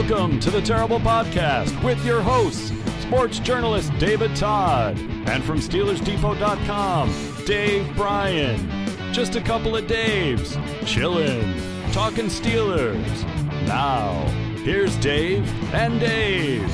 Welcome to the Terrible Podcast with your hosts, sports journalist David Todd, and from SteelersDepot.com, Dave Bryan. Just a couple of Daves, chillin', talking Steelers. Now, here's Dave and Dave.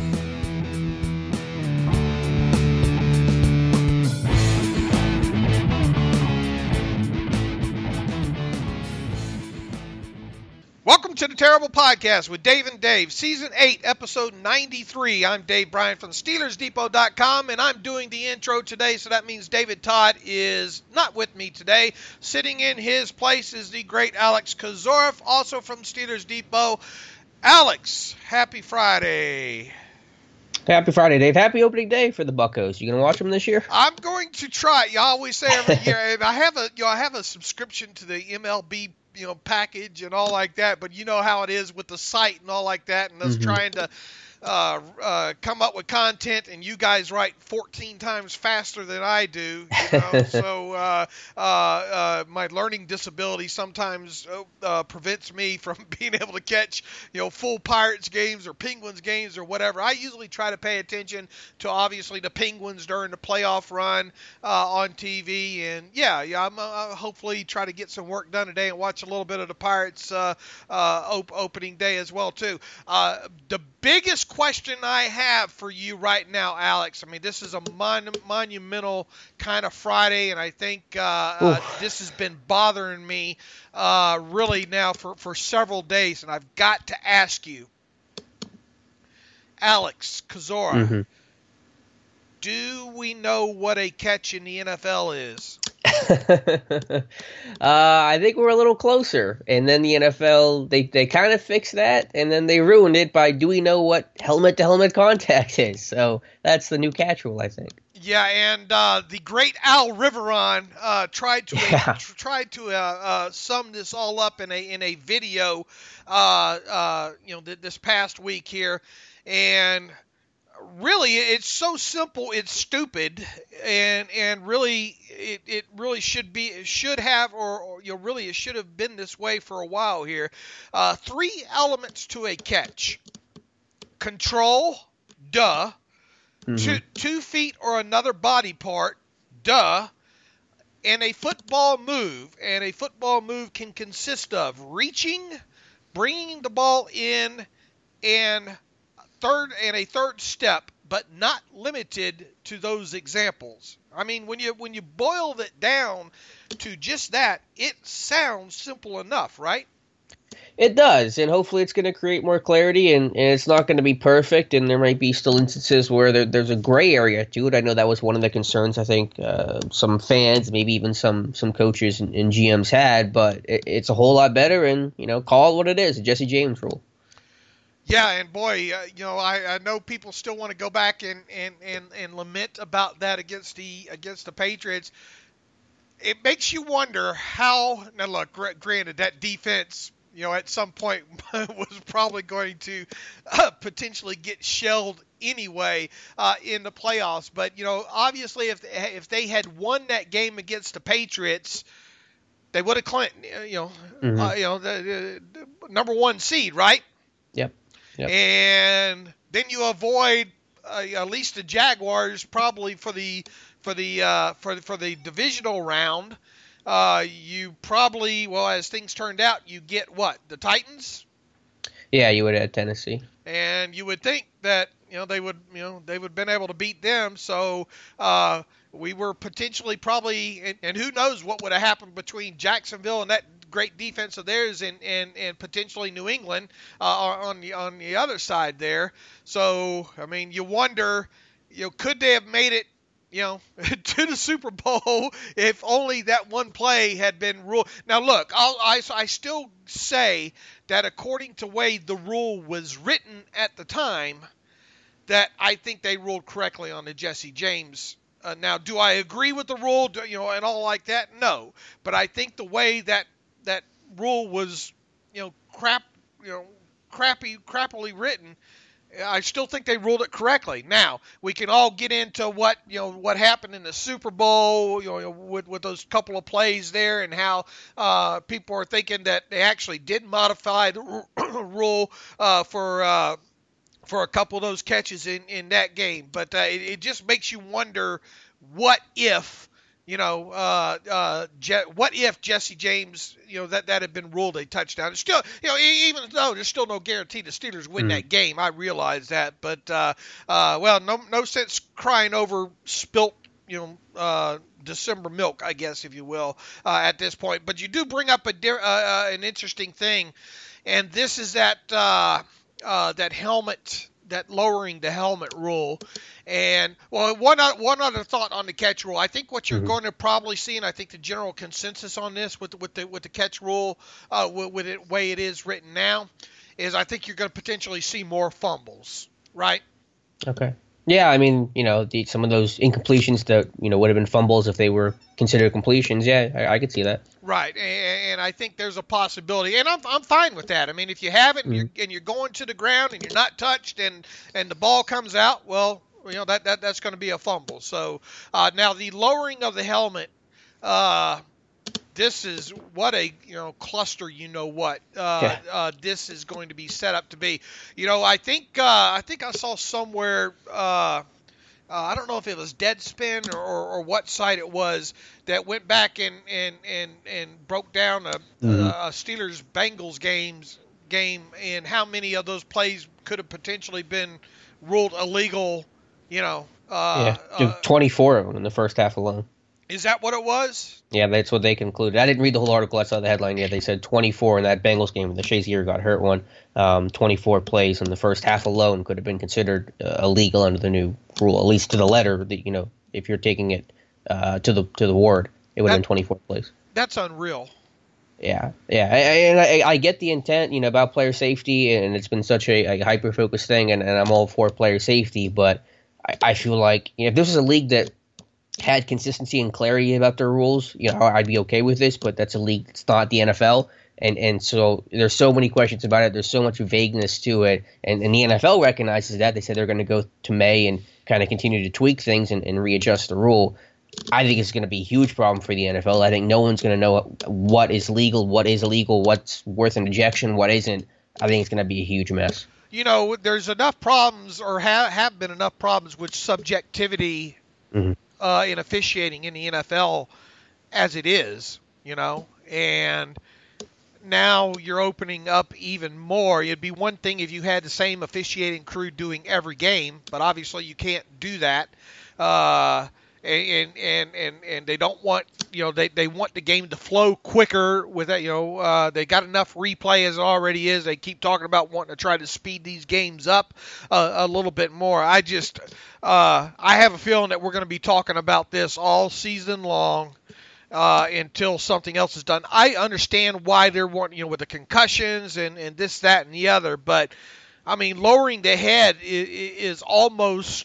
Welcome to the Terrible Podcast with Dave and Dave, Season 8, Episode 93. I'm Dave Bryan from SteelersDepot.com, and I'm doing the intro today, so that means David Todd is not with me today. Sitting in his place is the great Alex Kozorov, also from Steelers Depot. Alex, happy Friday. Happy Friday, Dave. Happy opening day for the Buccos. You gonna watch them this year? I'm going to try. You always say every year, and I have a subscription to the MLB package and all like that, but you know how it is with the site and all like that, and us trying to come up with content, and you guys write 14 times faster than I do, so my learning disability sometimes prevents me from being able to catch full Pirates games or Penguins games or whatever. I usually try to pay attention to obviously the Penguins during the playoff run on TV, and I'm hopefully try to get some work done today and watch a little bit of the Pirates opening day as well too. The biggest question I have for you right now, Alex, I mean, this is a monumental kind of Friday, and I think this has been bothering me really now for several days, and I've got to ask you, Alex Kozorov, do we know what a catch in the NFL is? I think we're a little closer, and then the NFL, they kind of fixed that, and then they ruined it by, do we know what helmet-to-helmet contact is? So that's the new catch rule, I think. Yeah, and the great Al Riveron tried to sum this all up in a video, this past week here, and really, it's so simple, it's stupid, and really, it really should have been this way for a while here. 3 elements to a catch: control, duh; 2 feet or another body part, duh; and a football move. And a football move can consist of reaching, bringing the ball in, and a third step, but not limited to those examples. I mean, when you boil it down to just that, it sounds simple enough, right? It does, and hopefully it's going to create more clarity, and it's not going to be perfect, and there might be still instances where there's a gray area to it. I know that was one of the concerns I think some fans, maybe even some coaches and GMs had, but it's a whole lot better, and call it what it is, a Jesse James rule. Yeah, and boy, I know people still want to go back and lament about that against the Patriots. It makes you wonder how. Now, look, granted, that defense, at some point was probably going to potentially get shelled anyway in the playoffs. But obviously, if they had won that game against the Patriots, they would have clinched. The number 1 seed, right? Yep. And then you avoid at least the Jaguars probably for the divisional round. You probably, as things turned out, you get what, the Titans? Yeah, you would have Tennessee. And you would think that they would been able to beat them. So we were potentially probably, and who knows what would have happened between Jacksonville and that great defense of theirs and potentially New England on the other side there. So I mean, you wonder, could they have made it to the Super Bowl if only that one play had been ruled? Now look, I still say that according to the way the rule was written at the time, that I think they ruled correctly on the Jesse James. Now, do I agree with the rule, and all like that? No, but I think the way that rule was, crappily written, I still think they ruled it correctly. Now we can all get into what happened in the Super Bowl, with those couple of plays there, and how people are thinking that they actually did modify the rule for a couple of those catches in that game. But it just makes you wonder, what if. What if Jesse James, that had been ruled a touchdown? It's still, even though there's still no guarantee the Steelers win that game, I realize that. But, no sense crying over spilt, December milk, I guess, if you will, at this point. But you do bring up an interesting thing, and this is that helmet. That lowering the helmet rule. And one other thought on the catch rule. I think what you're going to probably see, and I think the general consensus on this with the catch rule, with the way it is written now, is I think you're going to potentially see more fumbles, right? Okay. Yeah, I mean, some of those incompletions that would have been fumbles if they were considered completions. Yeah, I could see that. Right, and I think there's a possibility, and I'm fine with that. I mean, if you have it and you're going to the ground and you're not touched and the ball comes out, well, that's going to be a fumble. So now the lowering of the helmet, this is what a cluster. This is going to be set up to be. I think I saw somewhere. I don't know if it was Deadspin or what site it was that went back and broke down a Steelers Bengals game and how many of those plays could have potentially been ruled illegal. 24 of them in the first half alone. Is that what it was? Yeah, that's what they concluded. I didn't read the whole article. I saw the headline. Yeah, they said 24 in that Bengals game when the Shazier got hurt one. 24 plays in the first half alone could have been considered illegal under the new rule, at least to the letter. That if you're taking it to the word, it would have been 24 plays. That's unreal. Yeah. And I get the intent, about player safety, and it's been such a hyper-focused thing, and I'm all for player safety, but I feel like if this was a league that had consistency and clarity about their rules, I'd be okay with this, but that's a league that's not the NFL, and so there's so many questions about it. There's so much vagueness to it, and the NFL recognizes that. They said they're going to go to May and kind of continue to tweak things and readjust the rule. I think it's going to be a huge problem for the NFL. I think no one's going to know what is legal, what is illegal, what's worth an ejection, what isn't. I think it's going to be a huge mess. There's enough problems, or have been enough problems with subjectivity in officiating in the NFL as it is, and now you're opening up even more. It'd be one thing if you had the same officiating crew doing every game, but obviously you can't do that. And they don't want, they want the game to flow quicker with that, they got enough replay as it already is. They keep talking about wanting to try to speed these games up a little bit more. I have a feeling that we're going to be talking about this all season long until something else is done. I understand why they're wanting, with the concussions and this, that, and the other, but I mean, lowering the head is almost,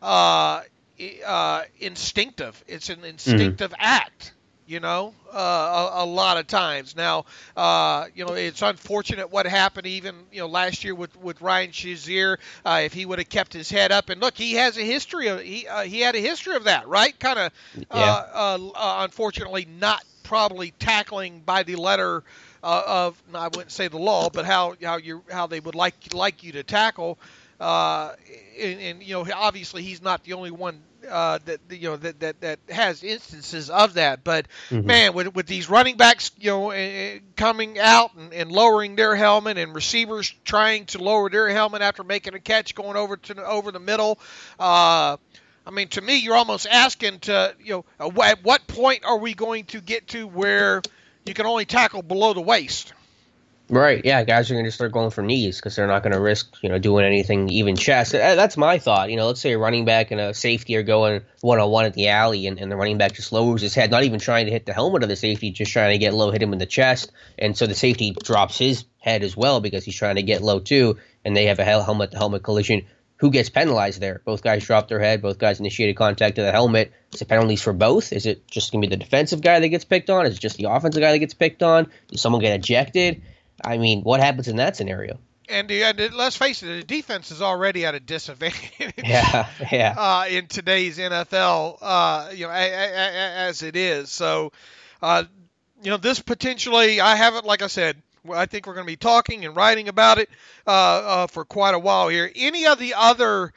instinctive. It's an instinctive act, a lot of times. Now, it's unfortunate what happened even, last year with Ryan Shazier. If he would have kept his head up, and look, he has a history of, he had a history of that, right? Kind of, unfortunately not probably tackling by the letter of, I wouldn't say the law, but how they would like you to tackle. And obviously he's not the only one that has instances of that. But man, with these running backs, coming out and lowering their helmet, and receivers trying to lower their helmet after making a catch going over the middle. I mean, to me, you're almost asking to, at what point are we going to get to where you can only tackle below the waist? Right, yeah, guys are going to start going for knees because they're not going to risk, doing anything, even chest. That's my thought. Let's say a running back and a safety are going one-on-one at the alley, and the running back just lowers his head, not even trying to hit the helmet of the safety, just trying to get low, hit him in the chest. And so the safety drops his head as well because he's trying to get low too, and they have a helmet-to-helmet collision. Who gets penalized there? Both guys dropped their head. Both guys initiated contact to the helmet. Is it penalties for both? Is it just going to be the defensive guy that gets picked on? Is it just the offensive guy that gets picked on? Does someone get ejected? I mean, what happens in that scenario? And let's face it, the defense is already at a disadvantage. Yeah. In today's NFL, as it is. So, this potentially, I haven't, like I said, I think we're going to be talking and writing about it for quite a while here. Any of the other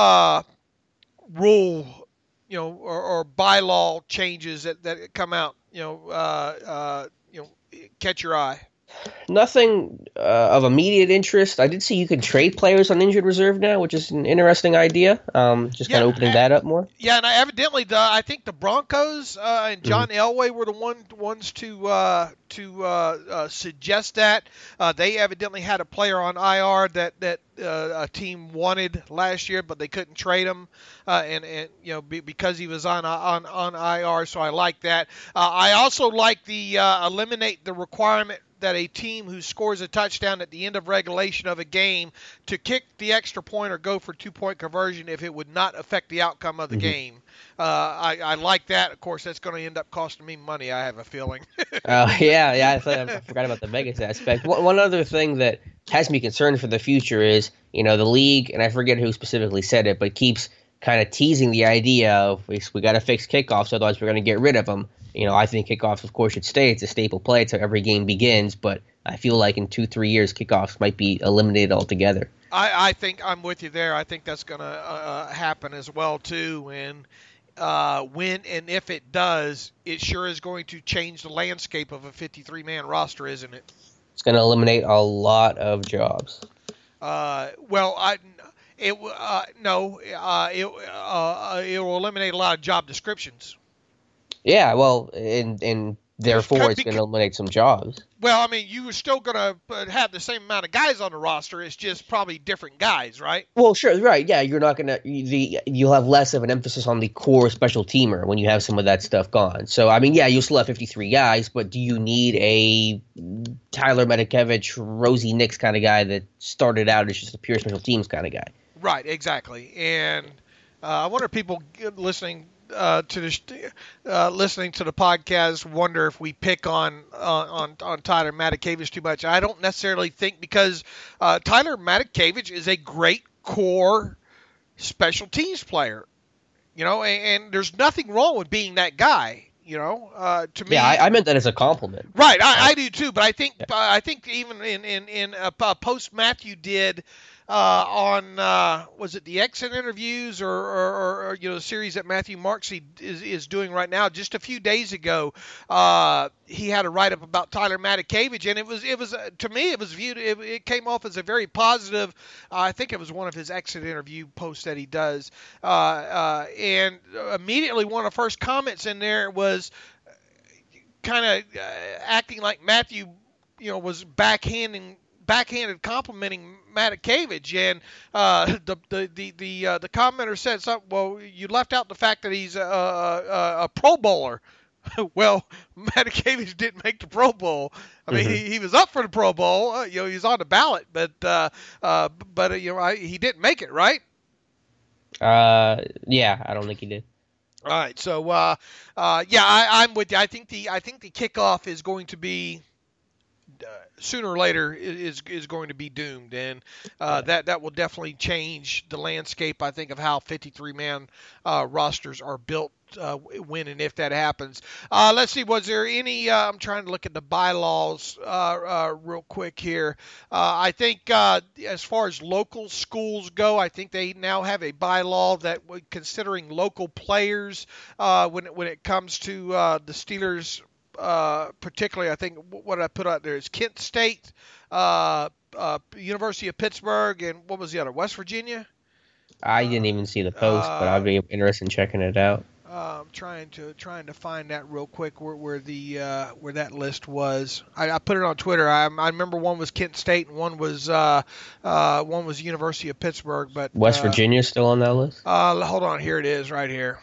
rule, or bylaw changes that come out, catch your eye? Nothing of immediate interest. I did see you can trade players on injured reserve now, which is an interesting idea. Kind of opening that up more. Yeah, and evidently, I think the Broncos and John Elway were the ones to suggest that. They evidently had a player on IR that a team wanted last year, but they couldn't trade him, because he was on IR. So I like that. I also like the eliminate the requirement that a team who scores a touchdown at the end of regulation of a game to kick the extra point or go for 2-point conversion if it would not affect the outcome of the game. I like that. Of course, that's going to end up costing me money, I have a feeling. I forgot about the Vegas aspect. One other thing that has me concerned for the future is, the league, and I forget who specifically said it, but keeps kind of teasing the idea of we got to fix kickoffs, otherwise we're going to get rid of them. I think kickoffs, of course, should stay. It's a staple play. It's how every game begins. But I feel like in 2-3 years, kickoffs might be eliminated altogether. I think I'm with you there. I think that's going to happen as well, too. And when and if it does, it sure is going to change the landscape of a 53-man roster, isn't it? It's going to eliminate a lot of jobs. It will eliminate a lot of job descriptions. Yeah, well, and therefore it's going to eliminate some jobs. Well, I mean, you are still going to have the same amount of guys on the roster. It's just probably different guys, right? Well, sure, right. Yeah, you're not going to you'll have less of an emphasis on the core special teamer when you have some of that stuff gone. So, I mean, yeah, you'll still have 53 guys, but do you need a Tyler Matakevich, Rosie Nix kind of guy that started out as just a pure special teams kind of guy? Right, exactly. And I wonder if people listening listening to the podcast wonder if we pick on Tyler Matakevich too much. I don't necessarily think, because Tyler Matakevich is a great core special teams player, and there's nothing wrong with being that guy. To me. Yeah, I meant that as a compliment. Right, I do too. But I think even in a post Matthew did on was it the exit interviews or the series that Matthew Marksey is doing right now. Just a few days ago, he had a write up about Tyler Matakevich, and it was to me it came off as a very positive. I think it was one of his exit interview posts that he does, and immediately one of the first comments in there was kind of acting like Matthew, was backhanded complimenting Matakevich, and the commenter said something. Well, you left out the fact that he's a Pro Bowler. Well, Matakevich didn't make the Pro Bowl. I mean, he was up for the Pro Bowl. He was on the ballot, but he didn't make it, right? Yeah, I don't think he did. All right, so I'm with you. I think the kickoff is going to be sooner or later is going to be doomed, and that will definitely change the landscape, I think, of how 53-man rosters are built when and if that happens. Let's see, was there any I'm trying to look at the bylaws real quick here. I think as far as local schools go, I think they now have a bylaw that, considering local players, when it comes to the Steelers, particularly, I think what I put out there is Kent State, University of Pittsburgh, and what was the other? West Virginia? I didn't even see the post, but I'd be interested in checking it out. I'm trying to find that real quick where that list was. I put it on Twitter. I remember one was Kent State and one was University of Pittsburgh. But West Virginia's still on that list? Hold on, here it is, right here.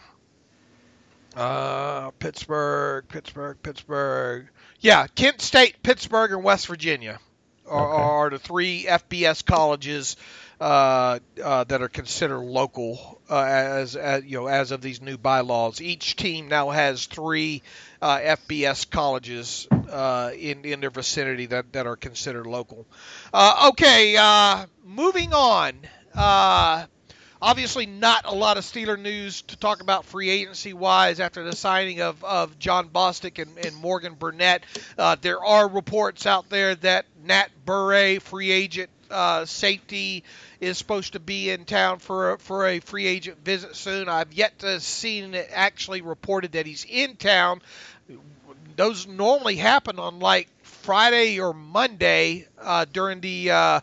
Pittsburgh. Yeah, Kent State, Pittsburgh, and West Virginia are the 3 FBS colleges that are considered local as of these new bylaws. Each team now has 3 FBS colleges in their vicinity that are considered local. Moving on. Obviously, not a lot of Steeler news to talk about free agency-wise after the signing of John Bostic and Morgan Burnett. There are reports out there that Nat Burray, free agent safety, is supposed to be in town for a free agent visit soon. I've yet to see it actually reported that he's in town. Those normally happen on like Friday or Monday during the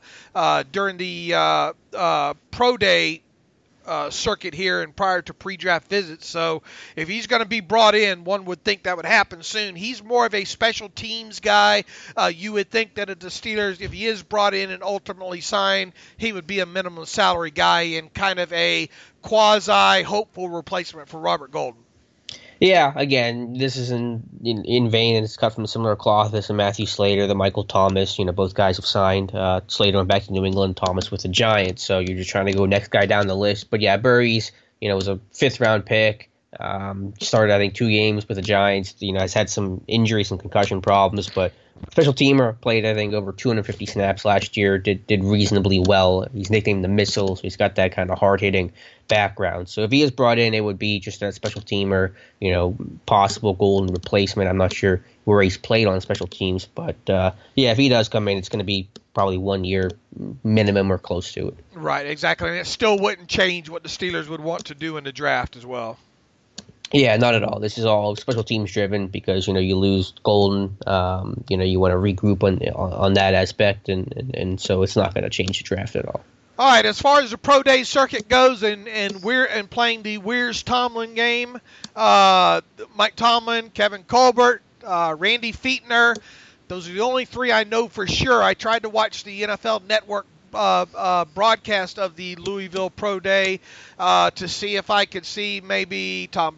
pro day circuit here and prior to pre-draft visits. So if he's going to be brought in, one would think that would happen soon. He's more of a special teams guy. You would think that at the Steelers, if he is brought in and ultimately signed, he would be a minimum salary guy and kind of a quasi-hopeful replacement for Robert Golden. Yeah, again, this is in vain, and it's cut from a similar cloth as the Matthew Slater, the Michael Thomas. Both guys have signed. Slater went back to New England, Thomas with the Giants. So you're just trying to go next guy down the list. But yeah, Burry's, was a 5th-round pick. Started, I think, 2 games with the Giants. Has had some injuries, some concussion problems, but special teamer, played, I think, over 250 snaps last year, did reasonably well. He's nicknamed the Missile, so he's got that kind of hard-hitting background. So if he is brought in, it would be just a special teamer, possible Golden replacement. I'm not sure where he's played on special teams, but if he does come in, it's going to be probably 1 year minimum or close to it. Right, exactly. And it still wouldn't change what the Steelers would want to do in the draft as well. Yeah, not at all. This is all special teams driven because, you lose Golden. You want to regroup on that aspect, and so it's not going to change the draft at all. All right, as far as the pro day circuit goes, and playing the Weir's Tomlin game, Mike Tomlin, Kevin Colbert, Randy Fichtner, those are the only 3 I know for sure. I tried to watch the NFL Network broadcast of the Louisville Pro Day to see if I could see maybe Tom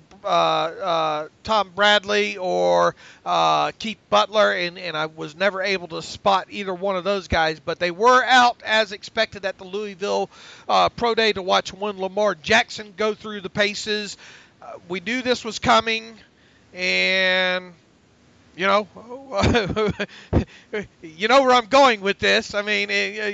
Bradley or Keith Butler, and I was never able to spot either one of those guys, but they were out as expected at the Louisville Pro Day to watch one Lamar Jackson go through the paces. We knew this was coming, and you know where I'm going with this. I mean,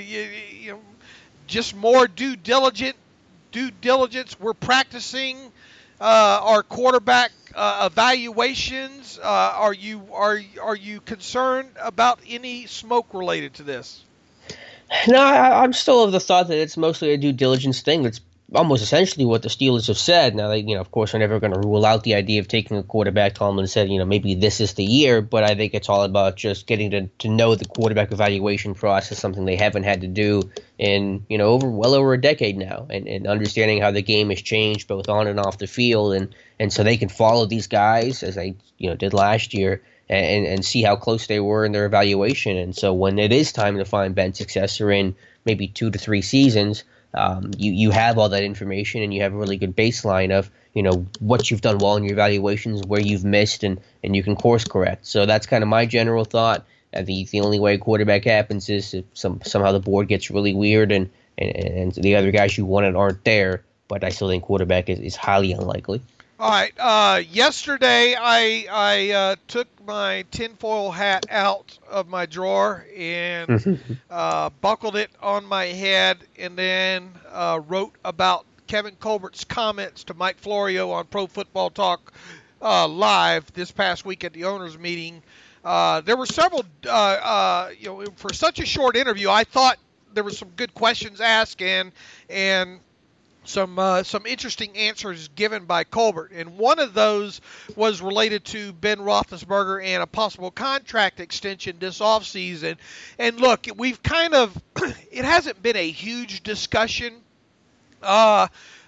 just more due diligence. We're practicing our quarterback evaluations. Are you concerned about any smoke related to this? No, I'm still of the thought that it's mostly a due diligence thing. That's almost essentially what the Steelers have said. Now, they, of course, are never going to rule out the idea of taking a quarterback. Tomlin said, maybe this is the year, but I think it's all about just getting to know the quarterback evaluation process, something they haven't had to do in, over a decade now, and understanding how the game has changed both on and off the field, and so they can follow these guys as they, did last year and see how close they were in their evaluation. And so when it is time to find Ben successor in maybe 2 to 3 seasons, you have all that information, and you have a really good baseline of, what you've done well in your evaluations, where you've missed, and you can course correct. So that's kind of my general thought. I think the only way quarterback happens is if somehow the board gets really weird and the other guys you wanted aren't there. But I still think quarterback is highly unlikely. All right. Yesterday, I took my tinfoil hat out of my drawer and buckled it on my head, and then wrote about Kevin Colbert's comments to Mike Florio on Pro Football Talk Live this past week at the owners' meeting. There were several, for such a short interview, I thought there were some good questions asked and some interesting answers given by Colbert. And one of those was related to Ben Roethlisberger and a possible contract extension this offseason. And look, we've kind of, it hasn't been a huge discussion, by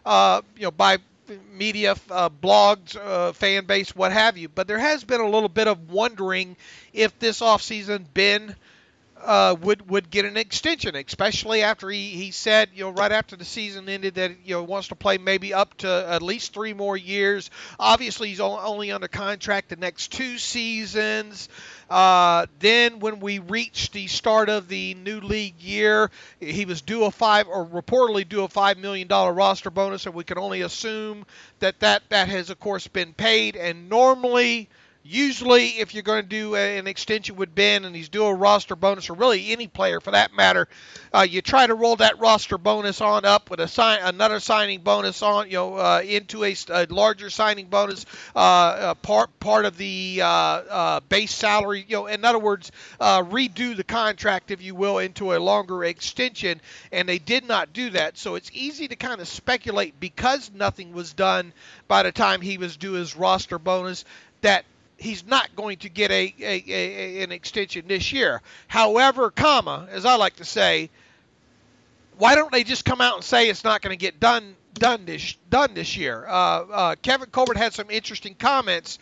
media, blogs, fan base, what have you. But there has been a little bit of wondering if this offseason Ben would get an extension, especially after he said, right after the season ended that, wants to play maybe up to at least 3 more years. Obviously, he's only under contract the next 2 seasons. Then when we reached the start of the new league year, he was reportedly due a $5 million roster bonus, and we can only assume that has, of course, been paid. And usually, if you're going to do an extension with Ben and he's due a roster bonus, or really any player for that matter, you try to roll that roster bonus on up with another signing bonus on, into a larger signing bonus, part of the base salary. In other words, redo the contract, if you will, into a longer extension. And they did not do that, so it's easy to kind of speculate, because nothing was done by the time he was due his roster bonus, that he's not going to get an extension this year. However, as I like to say, why don't they just come out and say it's not going to get done this year? Kevin Colbert had some interesting comments.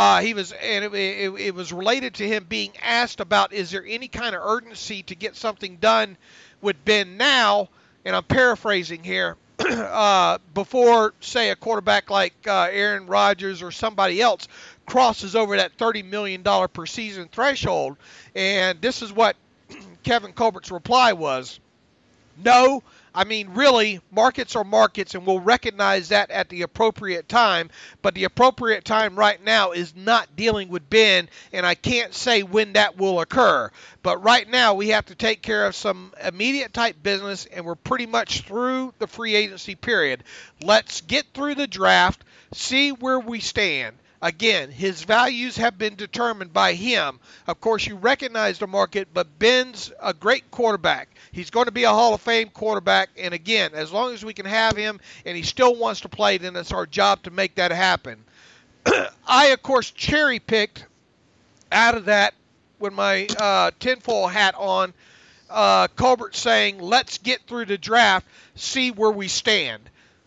It was related to him being asked about, is there any kind of urgency to get something done with Ben now? And I'm paraphrasing here. Before, say, a quarterback like Aaron Rodgers or somebody else crosses over that $30 million per season threshold. And this is what Kevin Colbert's reply was. No, I mean, really, markets are markets, and we'll recognize that at the appropriate time. But the appropriate time right now is not dealing with Ben, and I can't say when that will occur. But right now, we have to take care of some immediate type business, and we're pretty much through the free agency period. Let's get through the draft, see where we stand. Again, his values have been determined by him. Of course, you recognize the market, but Ben's a great quarterback. He's going to be a Hall of Fame quarterback, and again, as long as we can have him and he still wants to play, then it's our job to make that happen. I, of course, cherry-picked out of that with my tinfoil hat on, Colbert saying, let's get through the draft, see where we stand.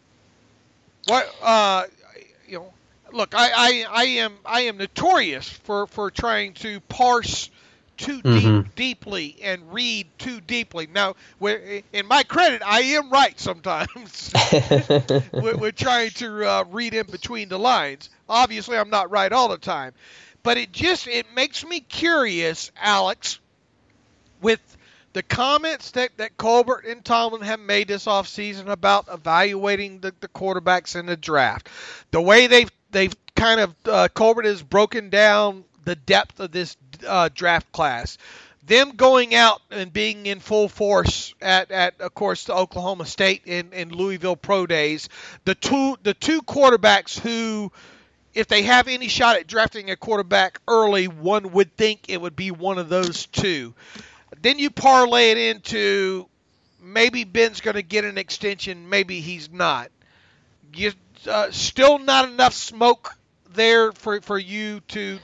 Look, I am notorious for trying to parse too deeply and read too deeply. Now, in my credit, I am right sometimes. We're trying to read in between the lines. Obviously, I'm not right all the time. But it makes me curious, Alex, with the comments that Colbert and Tomlin have made this offseason about evaluating the quarterbacks in the draft. The way they've kind of Colbert has broken down the depth of this draft class. Them going out and being in full force at of course, the Oklahoma State and Louisville Pro Days. The two quarterbacks who, if they have any shot at drafting a quarterback early, one would think it would be one of those two. Then you parlay it into maybe Ben's going to get an extension, maybe he's not. Still not enough smoke there for you to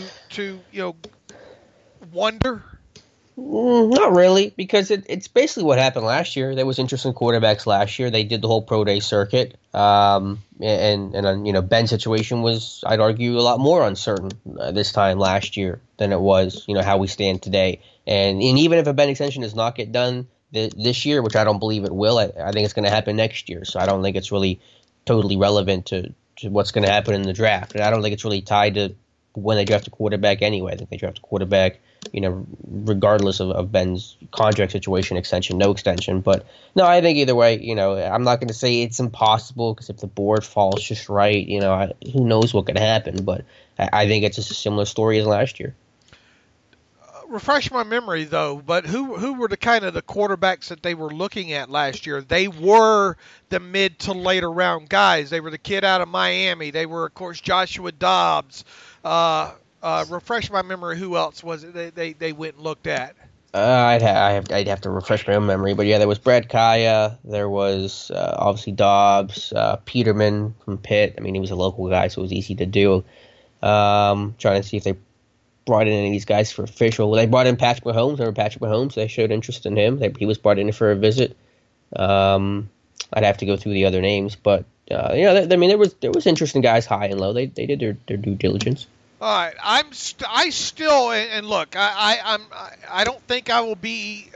wonder? Not really, because it's basically what happened last year. There was interesting quarterbacks last year. They did the whole pro day circuit, and Ben's situation was, I'd argue, a lot more uncertain this time last year than it was, how we stand today. And even if a Ben extension does not get done this year, which I don't believe it will, I think it's going to happen next year. So I don't think it's really totally relevant to what's going to happen in the draft. And I don't think it's really tied to when they draft a quarterback anyway. I think they draft a quarterback, regardless of Ben's contract situation, extension, no extension. But no, I think either way, I'm not going to say it's impossible, because if the board falls just right, who knows what could happen. But I think it's just a similar story as last year. Refresh my memory, though, but who were the kind of the quarterbacks that they were looking at last year? They were the mid to later round guys. They were the kid out of Miami. They were, of course, Joshua Dobbs. Refresh my memory. Who else was it they went and looked at? I'd have to refresh my own memory, but yeah, there was Brad Kaya. There was obviously Dobbs, Peterman from Pitt. I mean, he was a local guy, so it was easy to do. Trying to see if they brought in any of these guys for official. They brought in Patrick Mahomes. Remember Patrick Mahomes? They showed interest in him. He was brought in for a visit. I'd have to go through the other names, but there was interesting guys high and low. They did their due diligence. All right, I still and look, I don't think I will be,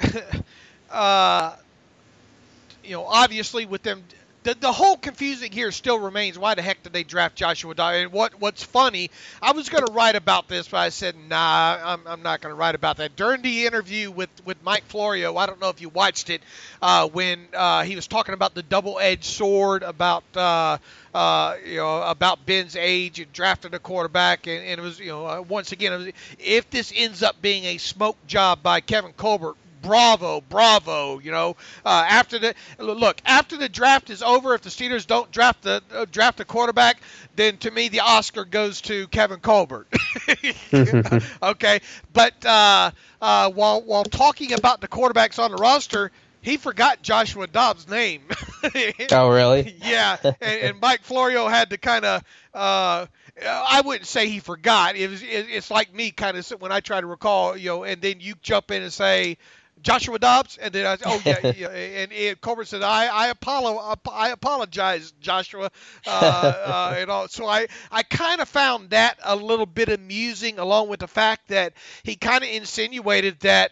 obviously with them. The whole confusing here still remains. Why the heck did they draft Joshua Dobbs? And what's funny, I was going to write about this, but I said, nah, I'm not going to write about that. During the interview with Mike Florio, I don't know if you watched it, when he was talking about the double-edged sword, about about Ben's age and drafting a quarterback, and it was, once again, it was, if this ends up being a smoke job by Kevin Colbert, bravo. After the draft is over, if the Steelers don't draft the quarterback, then to me the Oscar goes to Kevin Colbert. Okay, but while talking about the quarterbacks on the roster, he forgot Joshua Dobbs' name. Oh, really? Yeah, and Mike Florio had to kind of. I wouldn't say he forgot. It's like me kind of when I try to recall, and then you jump in and say Joshua Dobbs, and then I say, oh yeah, and Colbert said, I apologize, Joshua, and all. So I kind of found that a little bit amusing, along with the fact that he kind of insinuated that,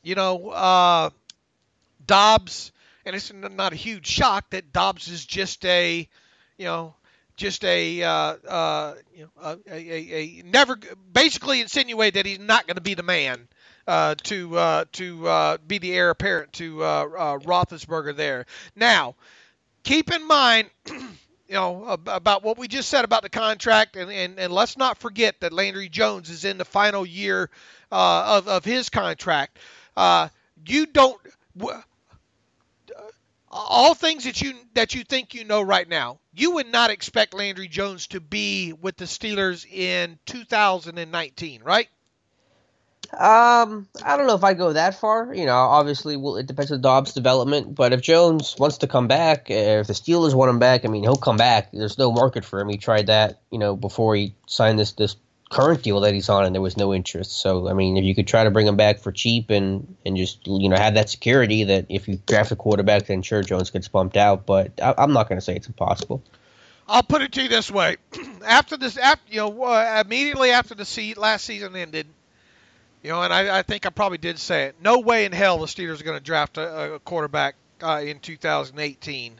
Dobbs, and it's not a huge shock that Dobbs is just a never, basically insinuate that he's not going to be the man to be the heir apparent to Roethlisberger there. Now, keep in mind, about what we just said about the contract, and let's not forget that Landry Jones is in the final year of his contract. You don't. All things that you think right now, you would not expect Landry Jones to be with the Steelers in 2019, right? I don't know if I go that far. Obviously, it depends on Dobbs' development. But if Jones wants to come back, if the Steelers want him back, he'll come back. There's no market for him. He tried that, before he signed this current deal that he's on, and there was no interest. So, if you could try to bring him back for cheap and just, have that security that if you draft a quarterback, then sure, Jones gets bumped out. But I'm not going to say it's impossible. I'll put it to you this way. Immediately after the last season ended, and I think I probably did say it, no way in hell the Steelers are going to draft a quarterback in 2018.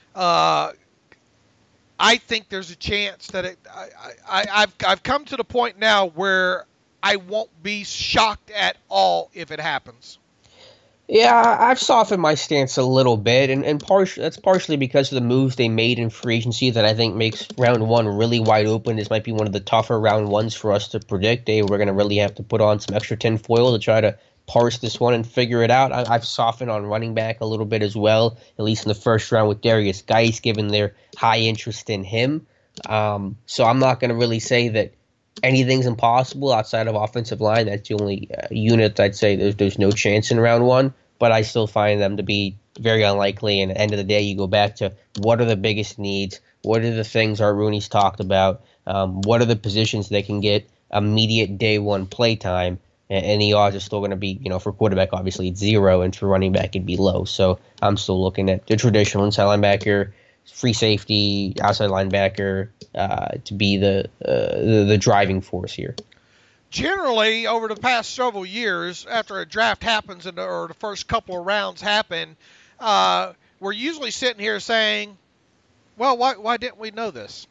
I think there's a chance that I've come to the point now where I won't be shocked at all if it happens. Yeah, I've softened my stance a little bit, and that's partially because of the moves they made in free agency that I think makes round one really wide open. This might be one of the tougher round ones for us to predict. We're going to really have to put on some extra tinfoil to try to parse this one and figure it out. I've softened on running back a little bit as well, at least in the first round with Darius Geis, given their high interest in him. So I'm not going to really say that anything's impossible outside of offensive line. That's the only unit I'd say there's no chance in round one, but I still find them to be very unlikely. And at the end of the day, you go back to what are the biggest needs? What are the things Art Rooney's talked about? What are the positions they can get immediate day one play time? And the odds are still going to be, for quarterback, obviously it's 0, and for running back it'd be low. So I'm still looking at the traditional inside linebacker, free safety, outside linebacker to be the driving force here. Generally, over the past several years, after a draft happens or the first couple of rounds happen, we're usually sitting here saying, "Well, why didn't we know this?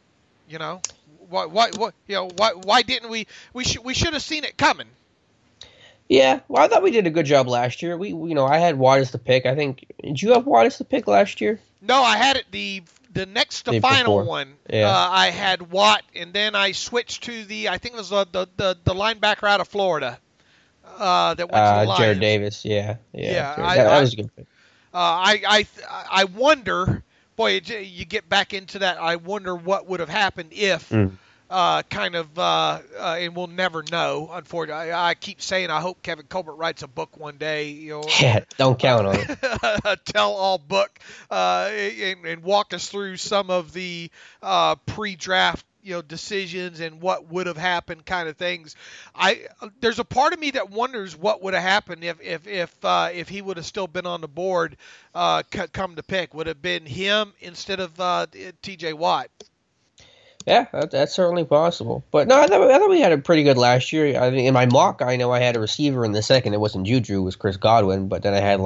Why didn't we? We should have seen it coming." Yeah, well, I thought we did a good job last year. I had Watt as the pick. I think, did you have Watt as the pick last year? No, I had it the final before. One. Yeah. I had Watt, and then I switched to I think it was the linebacker out of Florida that went to the Lions. Jared Davis. Yeah. That was a good pick. I wonder, boy, you get back into that. I wonder what would have happened if. And we'll never know, unfortunately. I keep saying I hope Kevin Colbert writes a book one day. Yeah, don't count on it. A tell-all book, and walk us through some of the pre-draft decisions and what would have happened kind of things. There's a part of me that wonders what would have happened if he would have still been on the board come to pick. Would it have been him instead of T.J. Watt? Yeah, that's certainly possible. But no, I thought we had a pretty good last year. I think in my mock, I know I had a receiver in the second. It wasn't Juju, it was Chris Godwin. But then I had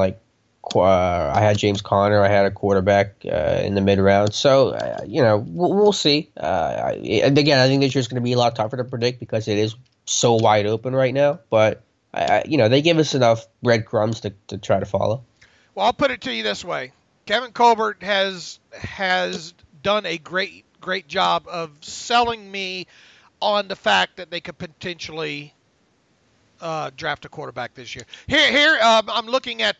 I had James Conner. I had a quarterback in the mid round. So we'll see. And again, I think this year's going to be a lot tougher to predict because it is so wide open right now. But they give us enough breadcrumbs to try to follow. Well, I'll put it to you this way: Kevin Colbert has done a great job of selling me on the fact that they could potentially draft a quarterback this year. Here, I'm looking at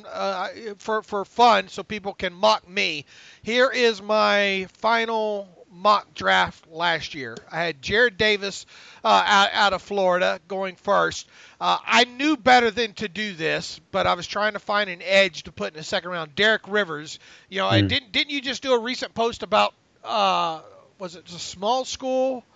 for fun, so people can mock me. Here is my final mock draft last year. I had Jared Davis out of Florida going first. I knew better than to do this, but I was trying to find an edge to put in the second round. Derek Rivers, didn't you just do a recent post about was it a small school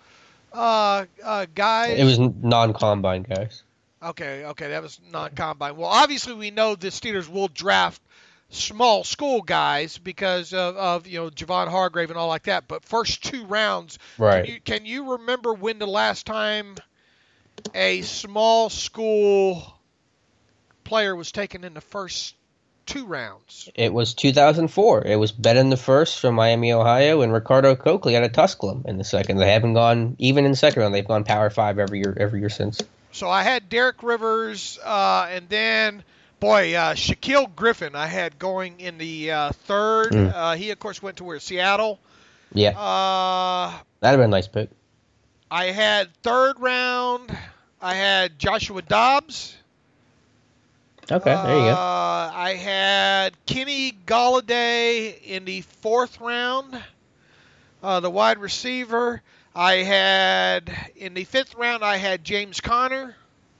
guys? It was non-combine guys. Okay, that was non-combine. Well, obviously we know the Steelers will draft small school guys because of Javon Hargrave and all like that. But first 2 rounds, right? Can you remember when the last time a small school player was taken in the first 2 rounds? It was 2004. It was Ben in the first from Miami, Ohio, and Ricardo Coakley out of Tusculum in the second. They haven't gone even in the second round. They've gone Power 5 every year since. So I had Derek Rivers, and then, Shaquille Griffin I had going in the third. He, of course, went to where? Seattle? Yeah. That'd have been a nice pick. I had third round. I had Joshua Dobbs. Okay, there you go. I had Kenny Golladay in the fourth round, the wide receiver. I had, in the fifth round, I had James Conner.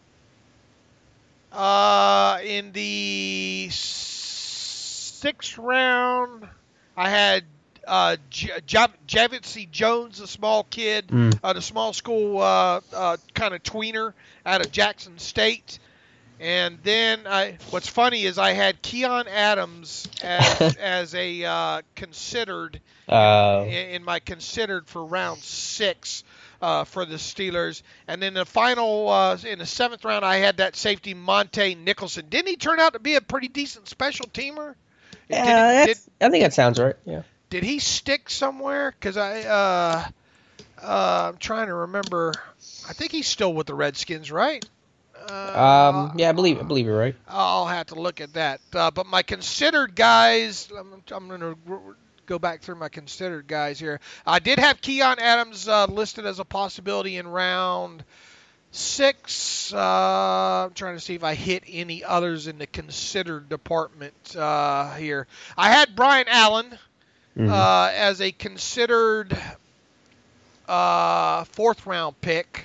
In the sixth round, I had Javitsi Jones, the small kid, the small school kind of tweener out of Jackson State. And then what's funny is I had Keon Adams as a considered in my considered for round 6 for the Steelers. And then the final in the 7th round, I had that safety Monte Nicholson. Didn't he turn out to be a pretty decent special teamer? Yeah, I think that sounds right. Yeah. Did he stick somewhere? Because I'm trying to remember. I think he's still with the Redskins, right? Yeah, I believe you're right. I'll have to look at that. But my considered guys, I'm going to go back through my considered guys here. I did have Keon Adams listed as a possibility in round 6. I'm trying to see if I hit any others in the considered department here. I had Brian Allen as a considered 4th round pick.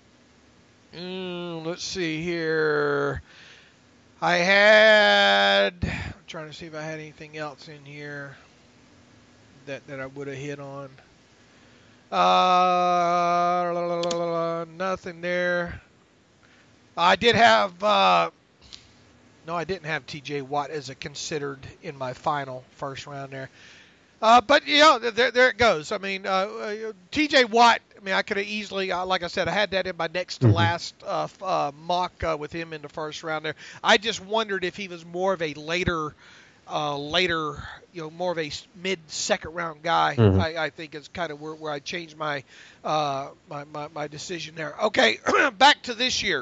Let's see here. I'm trying to see if I had anything else in here that I would have hit on. Nothing there. I did have no, I didn't have T.J. Watt as a considered in my final first round there. But there it goes. I mean, T.J. Watt. I mean, I could have easily, like I said, I had that in my next to last mock with him in the first round there. I just wondered if he was more of a later, more of a mid-second round guy. I think is kind of where I changed my my decision there. Okay, back to this year.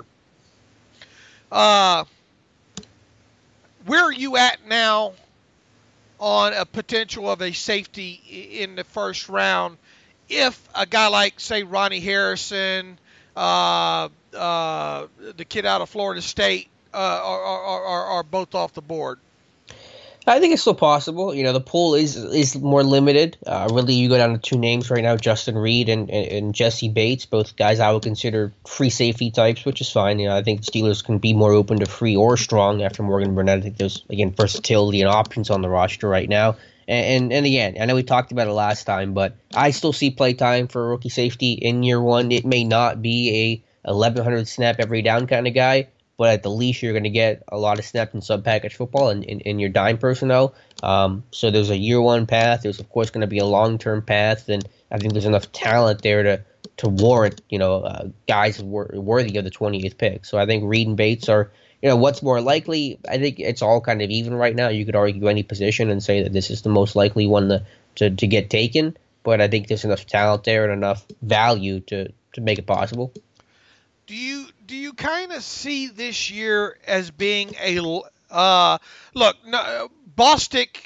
Where are you at now on a potential of a safety in the first round if a guy like, say, Ronnie Harrison, the kid out of Florida State, are both off the board? I think it's still possible. The pool is more limited. Really, you go down to 2 names right now, Justin Reed and Jesse Bates, both guys I would consider free safety types, which is fine. I think the Steelers can be more open to free or strong after Morgan Burnett. I think there's, again, versatility and options on the roster right now. And again, I know we talked about it last time, but I still see play time for a rookie safety in year 1. It may not be a 1,100 snap every down kind of guy, but at the least you're going to get a lot of snaps in sub-package football and in your dime personnel. So there's a year one path. There's, of course, going to be a long-term path, and I think there's enough talent there to warrant, guys worthy of the 20th pick. So I think Reed and Bates are, what's more likely. I think it's all kind of even right now. You could argue any position and say that this is the most likely one to get taken, but I think there's enough talent there and enough value to make it possible. Do you kind of see this year as being a look? No, Bostic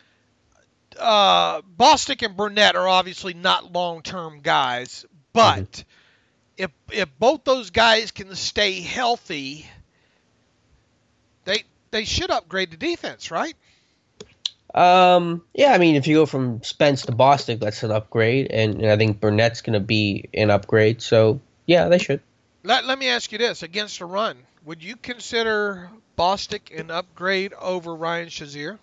and Burnett are obviously not long-term guys, but if both those guys can stay healthy, they should upgrade the defense, right? Yeah, I mean, if you go from Spence to Bostic, that's an upgrade, and I think Burnett's going to be an upgrade. So yeah, they should. Let me ask you this: against the run, would you consider Bostic an upgrade over Ryan Shazier?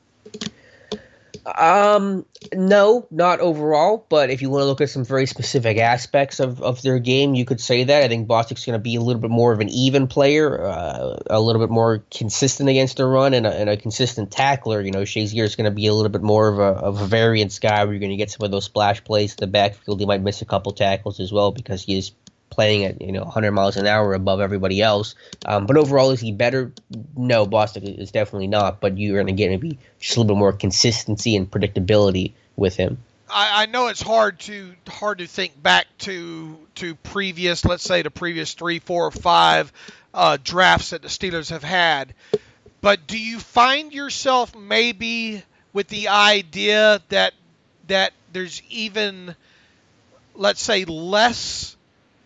No, not overall. But if you want to look at some very specific aspects of their game, you could say that. I think Bostic's going to be a little bit more of an even player, a little bit more consistent against the run, and a consistent tackler. Shazier is going to be a little bit more of a variance guy where you're going to get some of those splash plays in the backfield. He might miss a couple tackles as well because he is playing at 100 miles an hour above everybody else. But overall, is he better? No, Bostic is definitely not. But you're going to get maybe just a little bit more consistency and predictability with him. I know it's hard to think back to previous, let's say the previous 3, 4, or 5 drafts that the Steelers have had. But do you find yourself maybe with the idea that there's even, let's say, less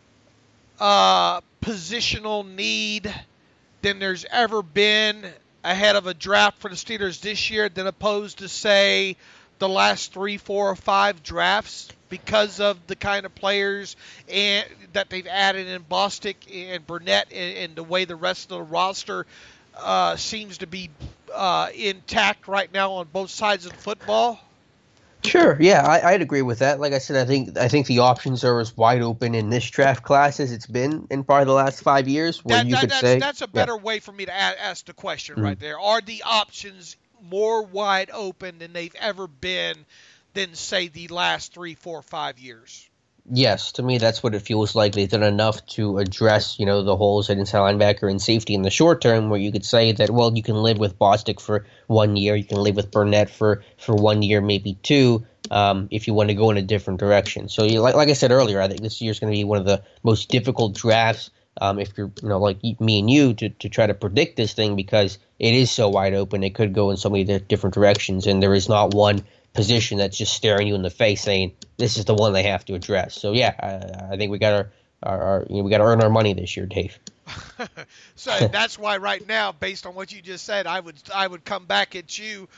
positional need than there's ever been ahead of a draft for the Steelers this year than opposed to, say, the last 3, 4, or 5 drafts because of the kind of players that they've added in Bostic and Burnett and the way the rest of the roster seems to be intact right now on both sides of the football? Sure, yeah, I'd agree with that. Like I said, I think the options are as wide open in this draft class as it's been in probably the last 5 years. That's a better way for me to ask the question right there. Are the options more wide open than they've ever been than, say, the last 3, 4, 5 years? Yes, to me that's what it feels like. They've done enough to address, the holes at inside linebacker and safety in the short term, where you could say that, well, you can live with Bostic for 1 year, you can live with Burnett for 1 year, maybe 2, if you want to go in a different direction. So, like I said earlier, I think this year's going to be one of the most difficult drafts, if you're, like me and you, to try to predict this thing because it is so wide open. It could go in so many different directions, and there is not one position that's just staring you in the face saying this is the one they have to address. So yeah, I think we got we got to earn our money this year, Dave. So that's why right now, based on what you just said, I would come back at you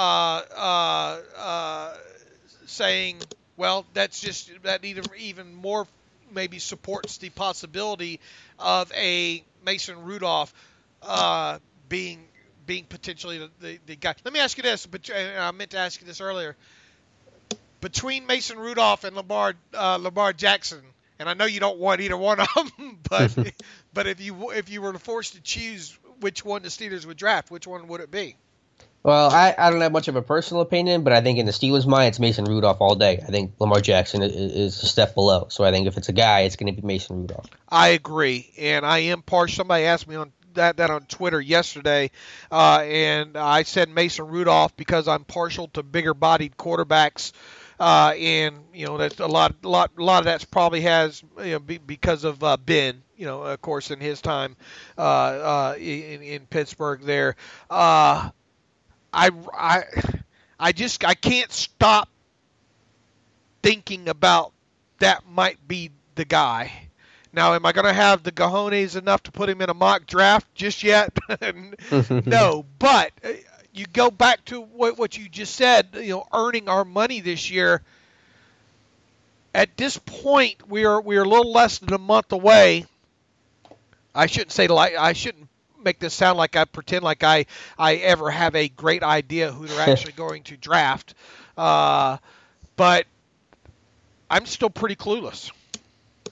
saying, well, that even more maybe supports the possibility of a Mason Rudolph being potentially the guy. Let me ask you this, but I meant to ask you this earlier. Between Mason Rudolph and Lamar Jackson, and I know you don't want either one of them, but if you were forced to choose which one the Steelers would draft, which one would it be? Well, I don't have much of a personal opinion, but I think in the Steelers' mind, it's Mason Rudolph all day. I think Lamar Jackson is a step below. So I think if it's a guy, it's going to be Mason Rudolph. I agree, and I am partial. Somebody asked me on that on Twitter yesterday, and I said Mason Rudolph because I'm partial to bigger-bodied quarterbacks, and that's a lot of that's probably has because of Ben, of course, in his time in Pittsburgh there. I can't stop thinking about that might be the guy. Now, am I going to have the cojones enough to put him in a mock draft just yet? No, but you go back to what you just said, earning our money this year. At this point, we are a little less than a month away. I shouldn't make this sound like I pretend like I ever have a great idea who they're actually going to draft. But I'm still pretty clueless.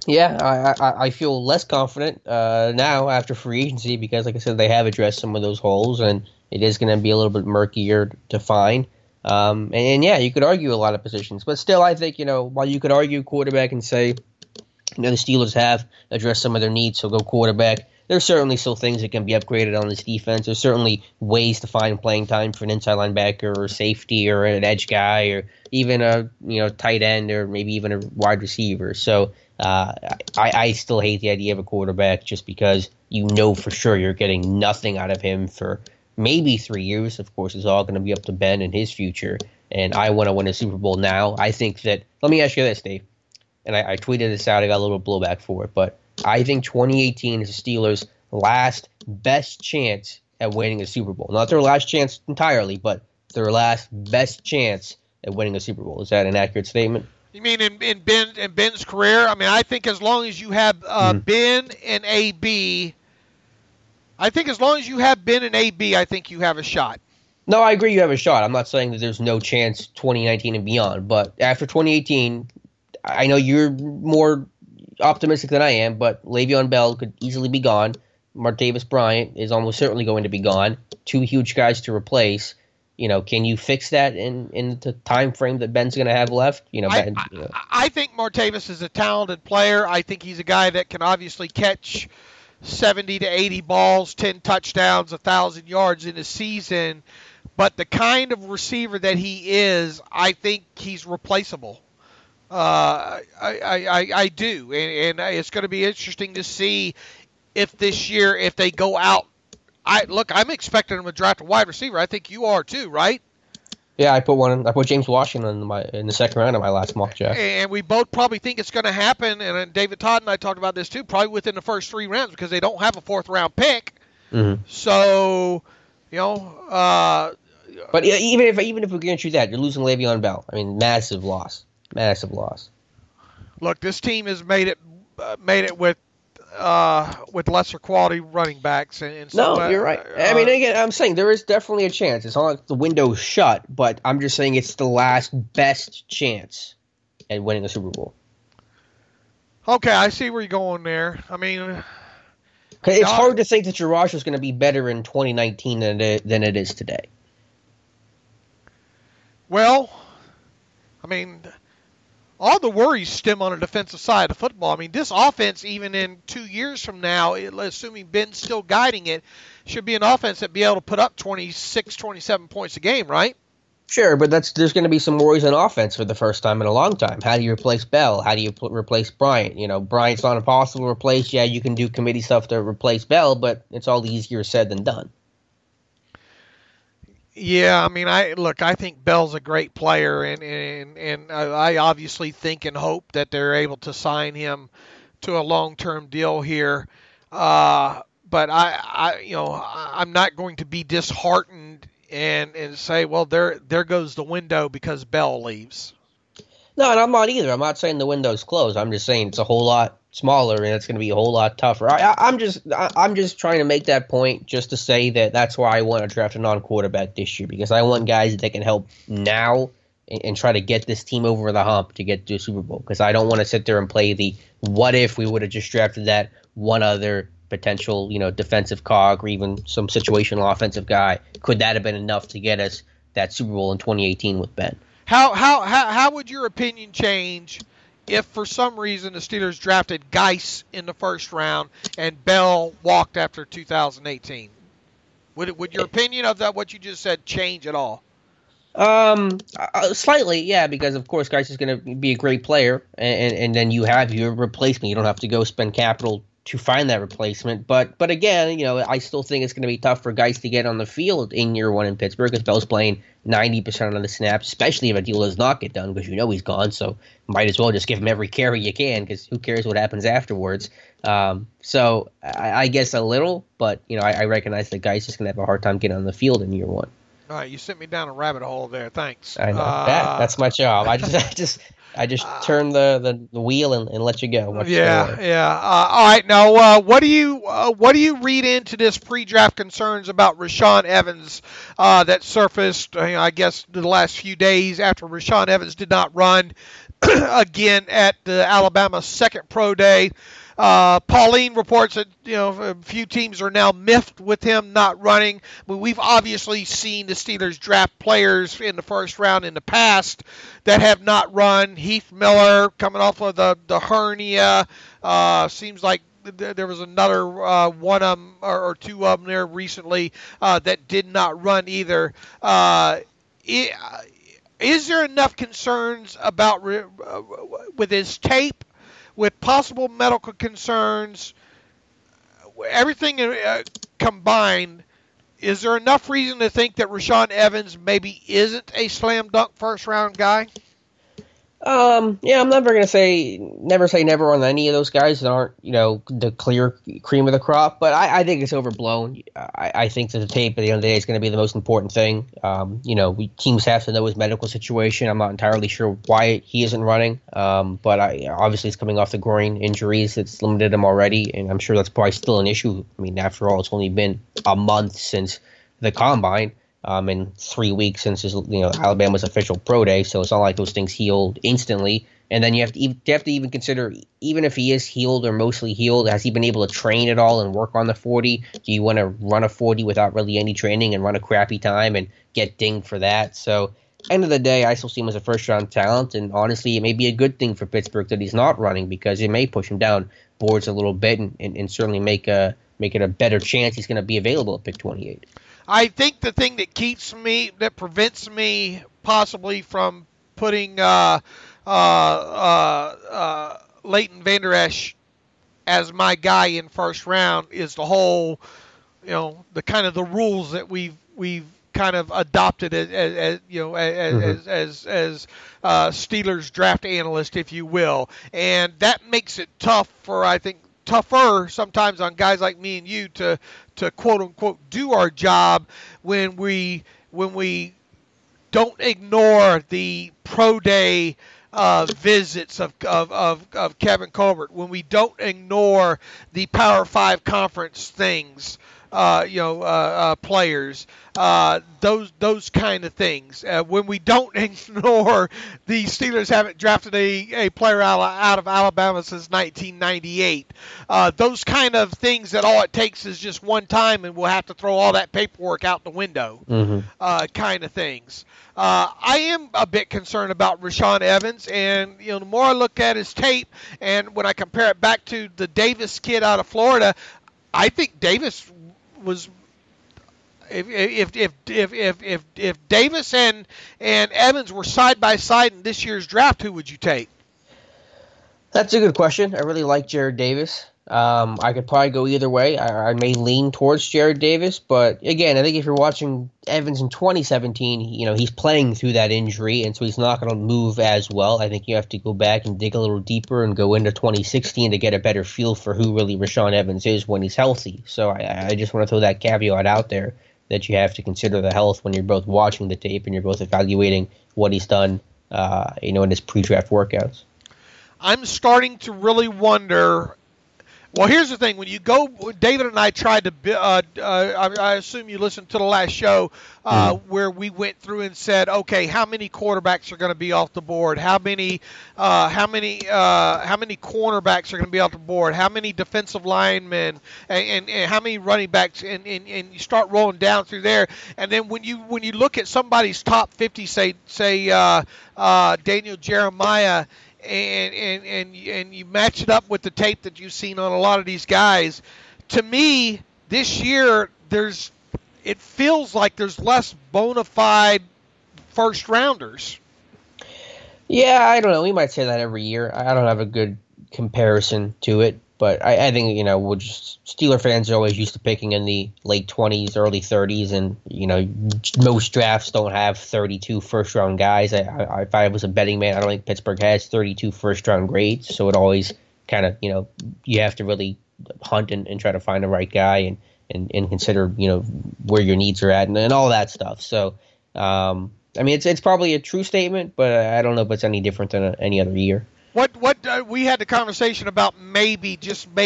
Yeah, I feel less confident now after free agency because, like I said, they have addressed some of those holes, and it is going to be a little bit murkier to find. And yeah, you could argue a lot of positions, but still, I think while you could argue quarterback and say the Steelers have addressed some of their needs, so go quarterback. There's certainly still things that can be upgraded on this defense. There's certainly ways to find playing time for an inside linebacker or safety or an edge guy or even a tight end or maybe even a wide receiver. So I still hate the idea of a quarterback just because for sure you're getting nothing out of him for maybe 3 years. Of course, it's all going to be up to Ben and his future. And I want to win a Super Bowl now. I think that – let me ask you this, Dave. And I tweeted this out. I got a little blowback for it. But I think 2018 is the Steelers' last best chance at winning a Super Bowl. Not their last chance entirely, but their last best chance at winning a Super Bowl. Is that an accurate statement? You mean in Ben's career? I mean, I think as long as you have Ben and AB, I think you have a shot. No, I agree you have a shot. I'm not saying that there's no chance 2019 and beyond, but after 2018, I know you're more optimistic than I am, but Le'Veon Bell could easily be gone. Martavis Bryant is almost certainly going to be gone. 2 huge guys to replace. Can you fix that in the time frame that Ben's going to have left? I think Martavis is a talented player. I think he's a guy that can obviously catch 70 to 80 balls, 10 touchdowns, 1,000 yards in a season. But the kind of receiver that he is, I think he's replaceable. I do, and it's going to be interesting to see if this year, if they go out. I'm expecting them to draft a wide receiver. I think you are too, right? Yeah, I put James Washington in the second round of my last mock draft. And we both probably think it's going to happen. And David Todd and I talked about this too, probably within the first 3 rounds because they don't have a 4th round pick. Mm-hmm. So, but even if we grant you that, you're losing Le'Veon Bell. I mean, massive loss. Massive loss. Look, this team has made it with lesser quality running backs. And so, no, you're right. I mean, again, I'm saying there is definitely a chance. It's not like the window's shut, but I'm just saying it's the last best chance at winning a Super Bowl. Okay, I see where you're going there. I mean, it's hard to think that your roster is going to be better in 2019 than it is today. Well, I mean, all the worries stem on the defensive side of football. I mean, this offense, even in 2 years from now, assuming Ben's still guiding it, should be an offense that be able to put up 26, 27 points a game, right? Sure, but there's going to be some worries on offense for the first time in a long time. How do you replace Bell? How do you replace Bryant? Bryant's not impossible to replace. Yeah, you can do committee stuff to replace Bell, but it's all easier said than done. Yeah, I mean, I think Bell's a great player, and I obviously think and hope that they're able to sign him to a long-term deal here. But I'm not going to be disheartened and say, well, there goes the window because Bell leaves. No, and I'm not either. I'm not saying the window's closed. I'm just saying it's a whole lot smaller and it's going to be a whole lot tougher. I'm just trying to make that point just to say that's why I want to draft a non-quarterback this year, because I want guys that can help now and try to get this team over the hump to get to a Super Bowl, because I don't want to sit there and play the what if we would have just drafted that one other potential defensive cog or even some situational offensive guy. Could that have been enough to get us that Super Bowl in 2018 with Ben? How would your opinion change if for some reason the Steelers drafted Geis in the first round and Bell walked after 2018? Would your opinion of that, what you just said, change at all? Slightly, yeah, because of course Geis is going to be a great player, and then you have your replacement. You don't have to go spend capital to find that replacement. But again, I still think it's going to be tough for Geis to get on the field in year one in Pittsburgh, because Bell's playing 90% of the snaps, especially if a deal does not get done, because he's gone. So might as well just give him every carry you can, because who cares what happens afterwards. So I guess a little, but I recognize that Geis is going to have a hard time getting on the field in year one. All right, you sent me down a rabbit hole there. Thanks. I know that's my job. I just turn the wheel and let you go. Yeah. All right. Now, what do you read into this pre-draft concerns about Rashaan Evans that surfaced? I guess the last few days after Rashaan Evans did not run again at the Alabama second pro day. Pauline reports that a few teams are now miffed with him not running. But we've obviously seen the Steelers draft players in the first round in the past that have not run. Heath Miller coming off of the hernia. Seems like there was another one of them or two of them there recently that did not run either. Is there enough concerns about with his tape, with possible medical concerns, everything combined? Is there enough reason to think that Rashaan Evans maybe isn't a slam dunk first round guy? Yeah, I'm never say never on any of those guys that aren't, the clear cream of the crop, but I think it's overblown. I think that the tape at the end of the day is going to be the most important thing. Teams have to know his medical situation. I'm not entirely sure why he isn't running, but obviously it's coming off the groin injuries. It's limited him already, and I'm sure that's probably still an issue. I mean, after all, it's only been a month since the combine. In 3 weeks since his, Alabama's official pro day, so it's not like those things healed instantly. And then you have to even consider, even if he is healed or mostly healed, has he been able to train at all and work on the 40? Do you want to run a 40 without really any training and run a crappy time and get dinged for that? So, end of the day, I still see him as a first-round talent, and honestly, it may be a good thing for Pittsburgh that he's not running because it may push him down boards a little bit and certainly make it a better chance he's going to be available at pick 28. I think the thing that prevents me possibly from putting Leighton Vander Esch as my guy in first round is the whole, the kind of the rules that we've kind of adopted as Steelers draft analyst, if you will, and that makes it tough for, I think, tougher sometimes on guys like me and you to quote unquote do our job when we don't ignore the pro day visits of Kevin Colbert, when we don't ignore the Power 5 conference things, players, those kind of things. When we don't ignore the Steelers haven't drafted a player out of Alabama since 1998. Those kind of things that all it takes is just one time and we'll have to throw all that paperwork out the window, kind of things. I am a bit concerned about Rashaan Evans, and the more I look at his tape and when I compare it back to the Davis kid out of Florida, I think Davis was if Davis and Evans were side by side in this year's draft, who would you take? That's a good question. I really like Jarrad Davis. I could probably go either way. I may lean towards Jarrad Davis, but again, I think if you're watching Evans in 2017, he's playing through that injury, and so he's not going to move as well. I think you have to go back and dig a little deeper and go into 2016 to get a better feel for who really Rashaan Evans is when he's healthy. So I just want to throw that caveat out there that you have to consider the health when you're both watching the tape and you're both evaluating what he's done, in his pre-draft workouts. I'm starting to really wonder. Well, here's the thing. When you go, David and I tried to, I assume you listened to the last show where we went through and said, okay, how many quarterbacks are going to be off the board? How many cornerbacks are going to be off the board? How many defensive linemen and how many running backs? And you start rolling down through there. And then when you look at somebody's top 50, say Daniel Jeremiah, and you match it up with the tape that you've seen on a lot of these guys, to me, this year it feels like there's less bona fide first rounders. Yeah, I don't know. We might say that every year. I don't have a good comparison to it, but I think, Steeler fans are always used to picking in the late 20s, early 30s, and, most drafts don't have 32 first-round guys. If I was a betting man, I don't think Pittsburgh has 32 first-round grades, so it always kind of, you have to really hunt and try to find the right guy and consider, where your needs are at and all that stuff. So, it's probably a true statement, but I don't know if it's any different than any other year. What we had the conversation about maybe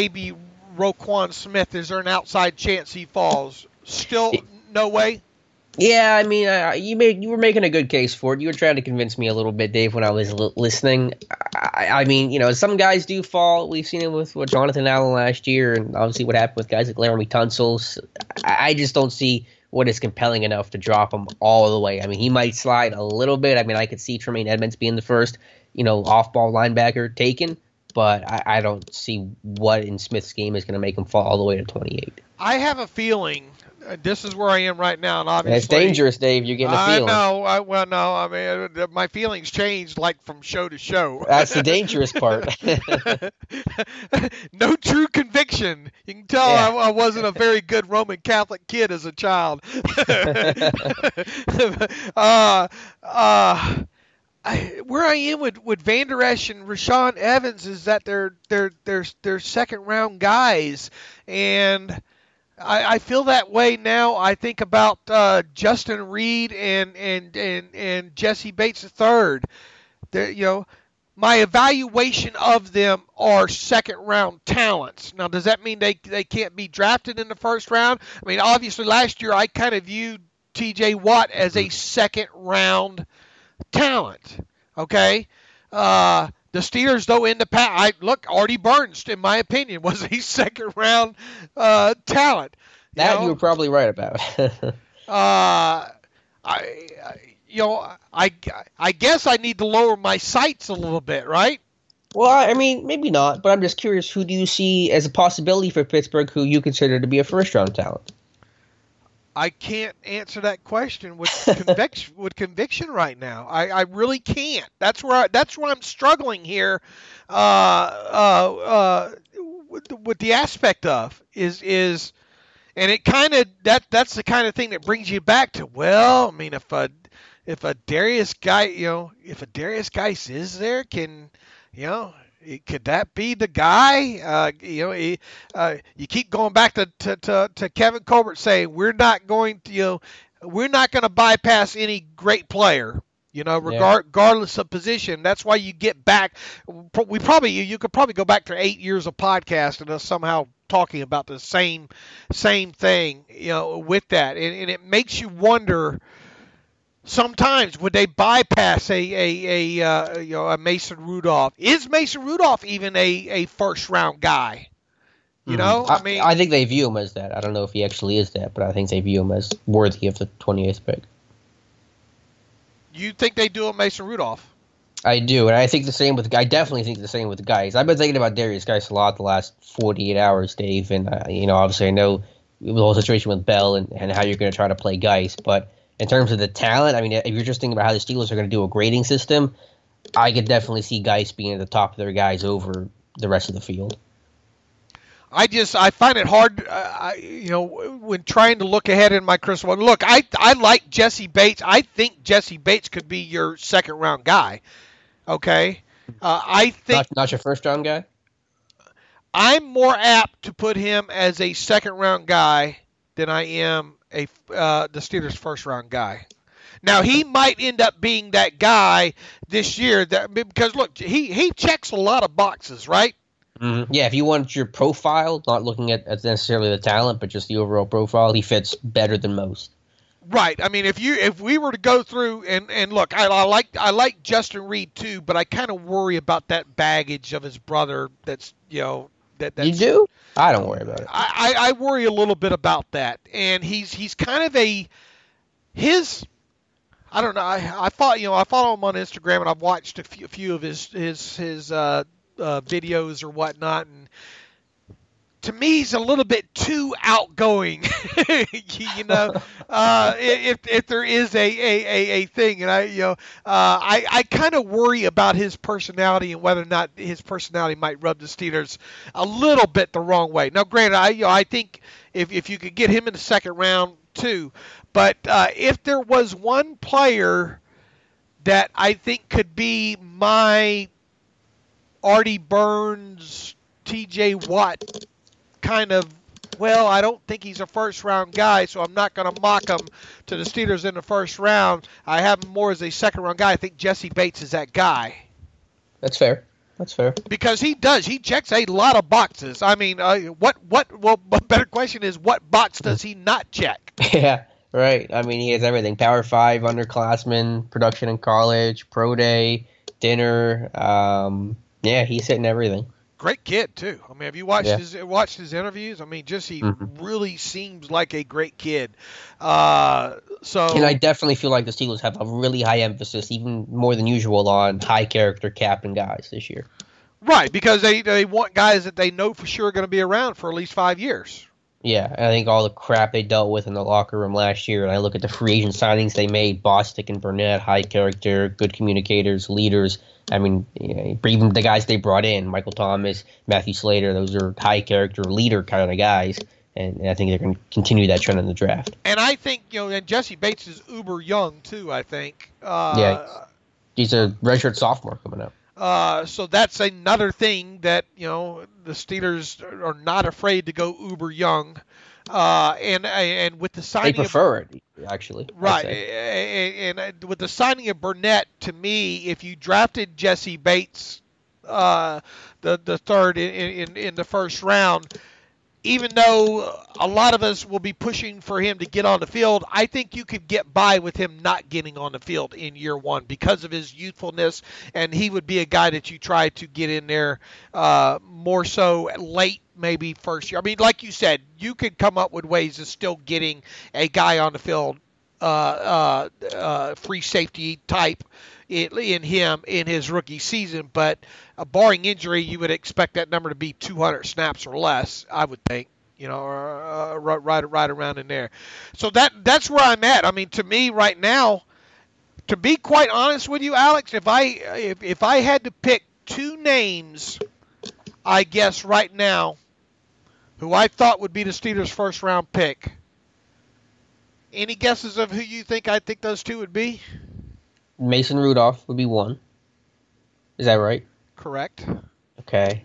Roquan Smith. Is there an outside chance he falls? Still no way? Yeah, I mean, you were making a good case for it. You were trying to convince me a little bit, Dave, when I was listening. I mean, some guys do fall. We've seen it with Jonathan Allen last year, and obviously what happened with guys like Laramie Tunsil. I just don't see what is compelling enough to drop him all the way. I mean, he might slide a little bit. I mean, I could see Tremaine Edmonds being the first, off-ball linebacker taken, but I don't see what in Smith's game is going to make him fall all the way to 28. I have a feeling. This is where I am right now, and obviously it's dangerous, Dave. You're getting a feeling. I know. I mean, my feelings changed like from show to show. That's the dangerous part. No true conviction. You can tell I wasn't a very good Roman Catholic kid as a child. Where I am with Van Der Esch and Rashaan Evans is that they're second round guys, and I feel that way now. I think about Justin Reed and Jesse Bates III. My evaluation of them are second round talents. Now, does that mean they can't be drafted in the first round? I mean, obviously last year I kind of viewed T.J. Watt as a second round talent. Okay. The Steelers, though, in the past, Artie Burns, in my opinion, was a second-round talent. You were probably right about. I guess I need to lower my sights a little bit, right? Well, I mean, maybe not, but I'm just curious. Who do you see as a possibility for Pittsburgh who you consider to be a first-round talent? I can't answer that question with conviction right now. I really can't. That's where I'm struggling here with the aspect of is and it kind of that's the kind of thing that brings you back to, well, I mean, if a Darius Geis is there, could that be the guy? You keep going back to Kevin Colbert saying we're not going to bypass any great player, regardless of position. That's why you get back. You could probably go back to 8 years of podcast and us somehow talking about the same thing, with that, and it makes you wonder. Sometimes would they bypass a Mason Rudolph? Is Mason Rudolph even a first round guy? I think they view him as that. I don't know if he actually is that, but I think they view him as worthy of the 28th pick. You think they do a Mason Rudolph? I do, and I think the same with. I definitely think the same with guys. I've been thinking about Darius Geis a lot the last 48 hours, Dave, and obviously I know the whole situation with Bell and how you're going to try to play Geis, but in terms of the talent, I mean, if you're just thinking about how the Steelers are going to do a grading system, I could definitely see Geis being at the top of their guys over the rest of the field. I find it hard, when trying to look ahead in my crystal ball. Look, I like Jesse Bates. I think Jesse Bates could be your second round guy. Okay, I think not your first round guy. I'm more apt to put him as a second round guy than I am the Steelers' first round guy. Now he might end up being that guy this year because look, he checks a lot of boxes, right? Mm-hmm. Yeah, if you want your profile, not looking at necessarily the talent, but just the overall profile, he fits better than most. Right. I mean, if we were to go through and look, I like Justin Reed too, but I kind of worry about that baggage of his brother. That's that's, you do? I don't worry about it. I worry a little bit about that, and he's kind of I don't know. I follow him on Instagram, and I've watched a few of his videos or whatnot, and to me, he's a little bit too outgoing. If there is a thing, and I kind of worry about his personality and whether or not his personality might rub the Steelers a little bit the wrong way. Now, granted, I think if you could get him in the second round too, but if there was one player that I think could be my Artie Burns, T.J. Watt kind of, well, I don't think he's a first-round guy, so I'm not going to mock him to the Steelers in the first round. I have him more as a second-round guy. I think Jesse Bates is that guy. That's fair. Because he does. He checks a lot of boxes. I mean, better question is, what box does he not check? Yeah. Right. I mean, he has everything: Power 5, underclassmen, production in college, pro day, dinner. Yeah, he's hitting everything. Great kid too. I mean, have you watched Yeah. watched his interviews? I mean, just he really seems like a great kid. So And I definitely feel like the Steelers have a really high emphasis, even more than usual, on high character captain guys this year. right, because they want guys that they know for sure are going to be around for at least 5 years. Yeah, I think all the crap they dealt with in the locker room last year, and I look at the free agent signings they made: Bostic and Burnett, high character, good communicators, leaders. I mean, even the guys they brought in, Michael Thomas, Matthew Slater, those are high character, leader kind of guys, and I think they're going to continue that trend in the draft. And I think, and Jesse Bates is uber young too, I think. He's a redshirt sophomore coming up. So that's another thing that, the Steelers are not afraid to go uber young. And with the signing, they prefer it, actually. Right, and with the signing of Burnett, to me, if you drafted Jesse Bates, the third in the first round, even though a lot of us will be pushing for him to get on the field, I think you could get by with him not getting on the field in year one because of his youthfulness, and he would be a guy that you try to get in there more so late, maybe first year. I mean, like you said, you could come up with ways of still getting a guy on the field, free safety type in him in his rookie season, but barring injury, you would expect that number to be 200 snaps or less, I would think, or right around in there. So that's where I'm at. I mean, to me right now, to be quite honest with you, Alex, if I had to pick two names, I guess right now, who I thought would be the Steelers' first round pick, any guesses of who you think I think those two would be? Mason Rudolph would be one. Is that right? Correct. Okay.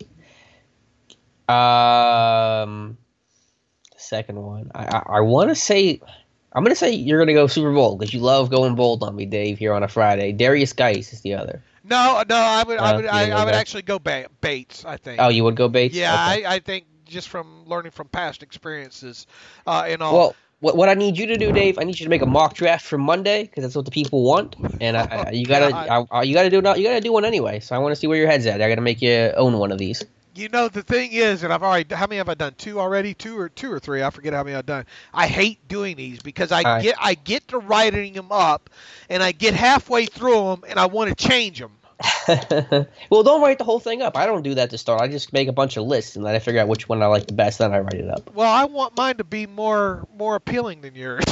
The second one. I want to say, I'm going to say you're going to go Super Bowl because you love going bold on me, Dave, here on a Friday. Darius Geis is the other. No, I would actually go Bates, I think. Oh, you would go Bates? Yeah, okay. I think just from learning from past experiences and all. Well, what I need you to do, Dave, I need you to make a mock draft for Monday because that's what the people want, and you gotta do one anyway. So I want to see where your head's at. I gotta make you own one of these. The thing is, and how many have I done? Two already? Two or three? I forget how many I've done. I hate doing these because I get to writing them up, and I get halfway through them, and I want to change them. Well, don't write the whole thing up. I don't do that to start. I just make a bunch of lists, and then I figure out which one I like the best, then I write it up. Well, I want mine to be more appealing than yours.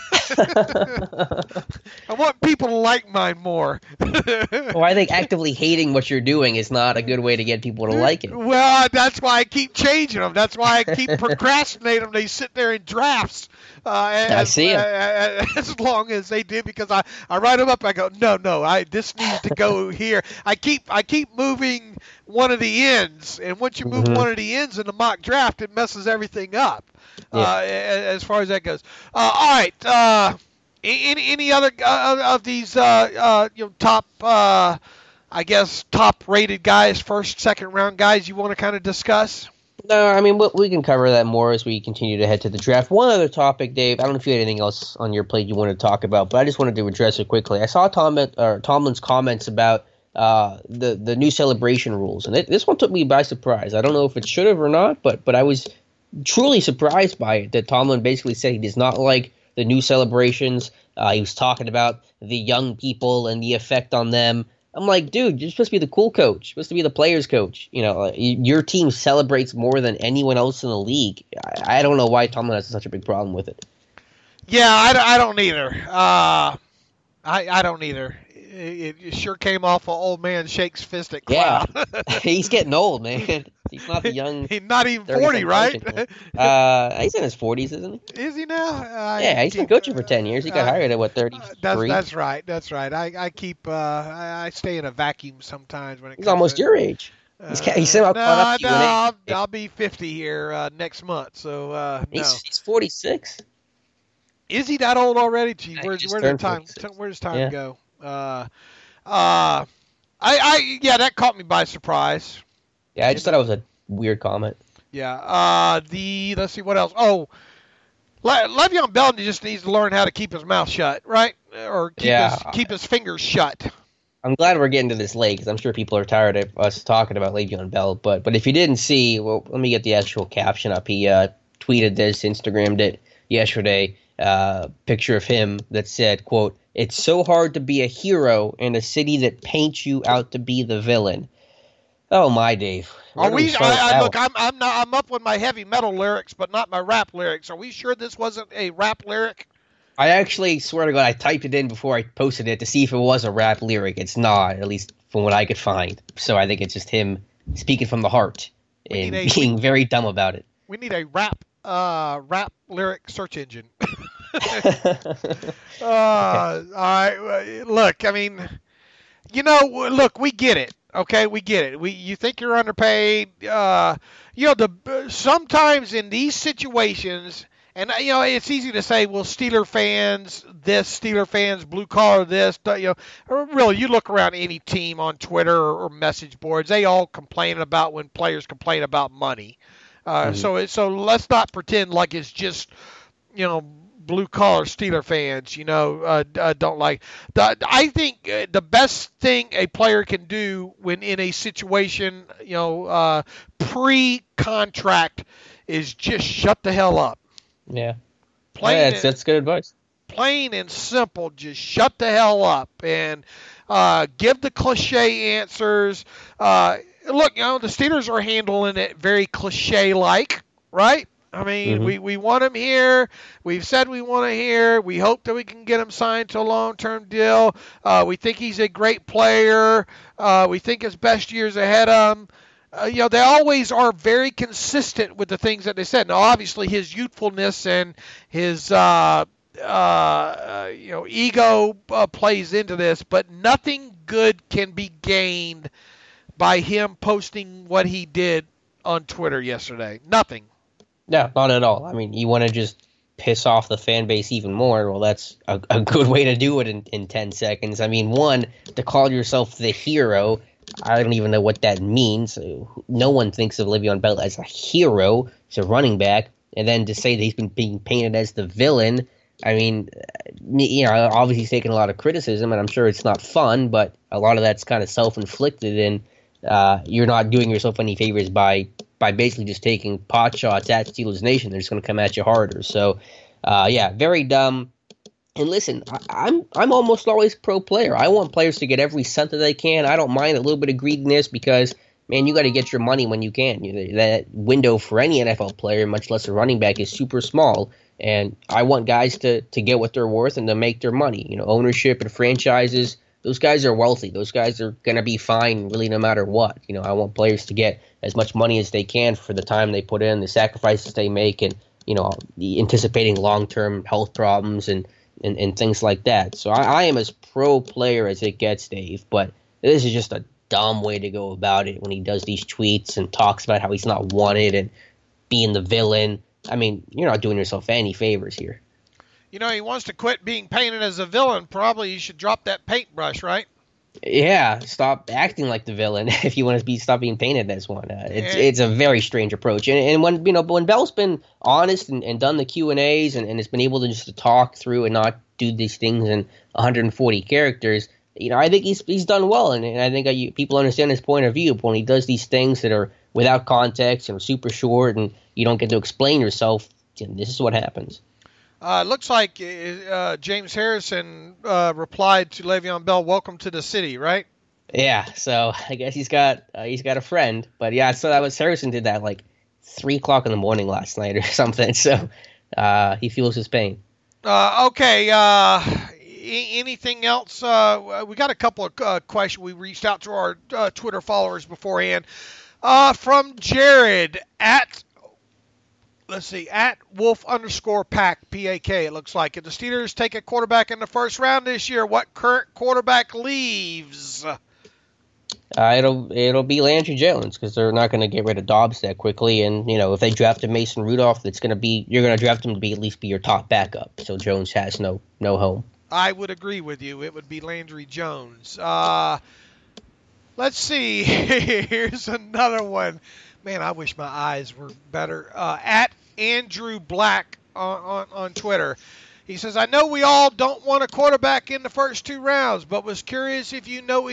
I want people to like mine more. Well, I think actively hating what you're doing is not a good way to get people to like it. Well, that's why I keep changing them. That's why I keep procrastinating them. They sit there in drafts. I see it. As long as they do, because I write them up. I go, no, this needs to go here. I keep moving one of the ends, and once you move one of the ends in the mock draft, it messes everything up. As far as that goes. All right. Any other of these top top rated guys, first, second round guys you want to kind of discuss? No, I mean, we can cover that more as we continue to head to the draft. One other topic, Dave, I don't know if you had anything else on your plate you wanted to talk about, but I just wanted to address it quickly. I saw Tomlin's comments about the new celebration rules, and this one took me by surprise. I don't know if it should have or not, but I was truly surprised by it, that Tomlin basically said he does not like the new celebrations. He was talking about the young people and the effect on them. I'm like, dude, you're supposed to be the cool coach. You're supposed to be the players' coach. Your team celebrates more than anyone else in the league. I don't know why Tomlin has such a big problem with it. Yeah, I don't either. I don't either. It sure came off of old man shakes fist at cloud. Yeah, he's getting old, man. He's not the young. He's not even 40, right? He's in his 40s, isn't he? Is he now? Yeah, he's been coaching for 10 years. He got hired at 33? That's right. I keep I stay in a vacuum sometimes when it. He's almost your age. He's somehow caught up to you. I'll be 50 here next month. So he's 46. Is he that old already? Gee, where does time go? That caught me by surprise. Yeah, I just thought it was a weird comment. Yeah. Let's see what else. Oh, Le'Veon Bell just needs to learn how to keep his mouth shut, right? Or keep his fingers shut. I'm glad we're getting to this late because I'm sure people are tired of us talking about Le'Veon Bell. But if you didn't see, well, let me get the actual caption up. He tweeted this, Instagrammed it yesterday. Picture of him that said, quote, "It's so hard to be a hero in a city that paints you out to be the villain." Oh my, Dave. Look, I'm up with my heavy metal lyrics, but not my rap lyrics. Are we sure this wasn't a rap lyric? I actually swear to God, I typed it in before I posted it to see if it was a rap lyric. It's not, at least from what I could find. So I think it's just him speaking from the heart and being very dumb about it. We need a rap lyric search engine. All right. Look, I mean, look, we get it. Okay, we get it. You think you're underpaid. Sometimes in these situations, and it's easy to say, well, Steeler fans, blue collar this. Really, you look around any team on Twitter or message boards, they all complain about when players complain about money. So let's not pretend like it's just blue collar Steeler fans, don't like. I think the best thing a player can do when in a situation, pre-contract, is just shut the hell up. Yeah. That's good advice. Plain and simple, just shut the hell up and give the cliche answers. Look, the Steelers are handling it very cliche-like, right? I mean, we want him here. We've said we want him here. We hope that we can get him signed to a long-term deal. We think he's a great player. We think his best years ahead of him. They always are very consistent with the things that they said. Now, obviously, his youthfulness and his ego plays into this, but nothing good can be gained by him posting what he did on Twitter yesterday. Nothing. No, not at all. I mean, you want to just piss off the fan base even more, well, that's a good way to do it in 10 seconds. I mean, one, to call yourself the hero, I don't even know what that means. No one thinks of Le'Veon Bell as a hero. He's a running back. And then to say that he's been being painted as the villain, I mean, obviously he's taking a lot of criticism, and I'm sure it's not fun, but a lot of that's kind of self-inflicted, and you're not doing yourself any favors by basically just taking pot shots at Steelers Nation. They're just going to come at you harder. So, very dumb. And listen, I'm almost always pro player. I want players to get every cent that they can. I don't mind a little bit of greediness because, man, you got to get your money when you can. That window for any NFL player, much less a running back, is super small. And I want guys to get what they're worth and to make their money. Ownership and franchises, those guys are wealthy. Those guys are going to be fine really no matter what. I want players to get as much money as they can for the time they put in, the sacrifices they make, and, the anticipating long-term health problems and things like that. So I am as pro player as it gets, Dave, but this is just a dumb way to go about it when he does these tweets and talks about how he's not wanted and being the villain. I mean, you're not doing yourself any favors here. He wants to quit being painted as a villain. Probably you should drop that paintbrush, right? Yeah, stop acting like the villain if you want to stop being painted as one. It's a very strange approach. And when Bell's been honest and done the Q&As and has been able to just talk through and not do these things in 140 characters, I think he's done well. And I think people understand his point of view. But when he does these things that are without context and super short and you don't get to explain yourself, this is what happens. Looks like James Harrison replied to Le'Veon Bell, "Welcome to the city," right? Yeah, so I guess he's got a friend, but yeah, so that was Harrison did that like 3:00 in the morning last night or something. So he feels his pain. Okay. Anything else? We got a couple of questions. We reached out to our Twitter followers beforehand. From Jared at Wolf_Pack, P-A-K, it looks like. If the Steelers take a quarterback in the first round this year, what current quarterback leaves? It'll be Landry Jones because they're not going to get rid of Dobbs that quickly. And, if they drafted Mason Rudolph, you're going to draft him to at least be your top backup. So Jones has no home. I would agree with you. It would be Landry Jones. Let's see. Here's another one. Man, I wish my eyes were better. At Andrew Black on Twitter. He says, I know we all don't want a quarterback in the first 2 rounds, but was curious if you know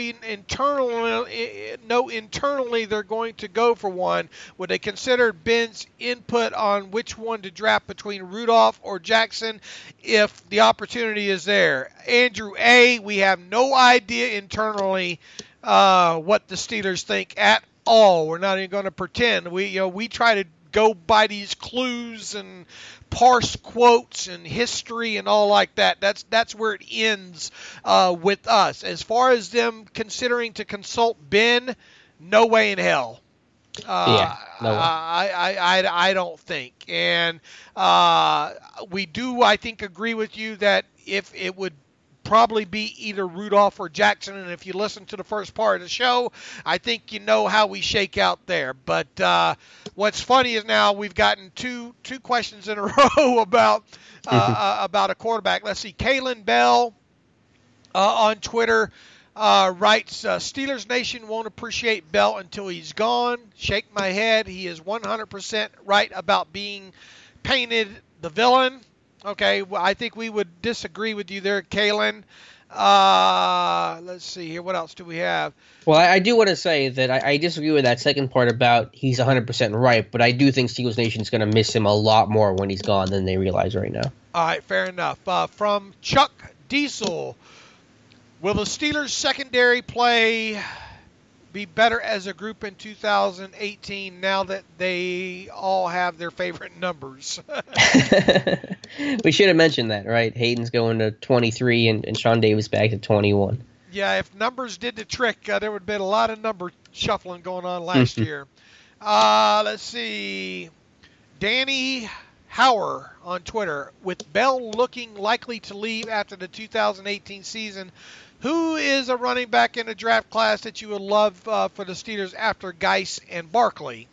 internally they're going to go for one. Would they consider Ben's input on which one to draft between Rudolph or Jackson if the opportunity is there? Andrew A., we have no idea internally what the Steelers think at all. We're not even going to pretend. We try to go by these clues and parse quotes and history and all like that. That's where it ends with us. As far as them considering to consult Ben, no way in hell. No way. I don't think. And we do, I think, agree with you that if it would probably be either Rudolph or Jackson, and if you listen to the first part of the show, I think you know how we shake out there. But what's funny is now we've gotten two questions in a row about a quarterback. Let's see, Kalen Bell on Twitter writes, Steelers Nation won't appreciate Bell until he's gone. Shake my head. He is 100% right about being painted the villain. Okay, well, I think we would disagree with you there, Kalen. Let's see here. What else do we have? Well, I do want to say that I disagree with that second part about he's 100% right, but I do think Steelers Nation's going to miss him a lot more when he's gone than they realize right now. All right, fair enough. From Chuck Diesel, will the Steelers secondary play be better as a group in 2018 now that they all have their favorite numbers? We should have mentioned that, right? Hayden's going to 23 and Sean Davis back to 21. Yeah, if numbers did the trick, there would have been a lot of number shuffling going on last year. Let's see. Danny Hauer on Twitter, with Bell looking likely to leave after the 2018 season, who is a running back in the draft class that you would love for the Steelers after Geis and Barkley?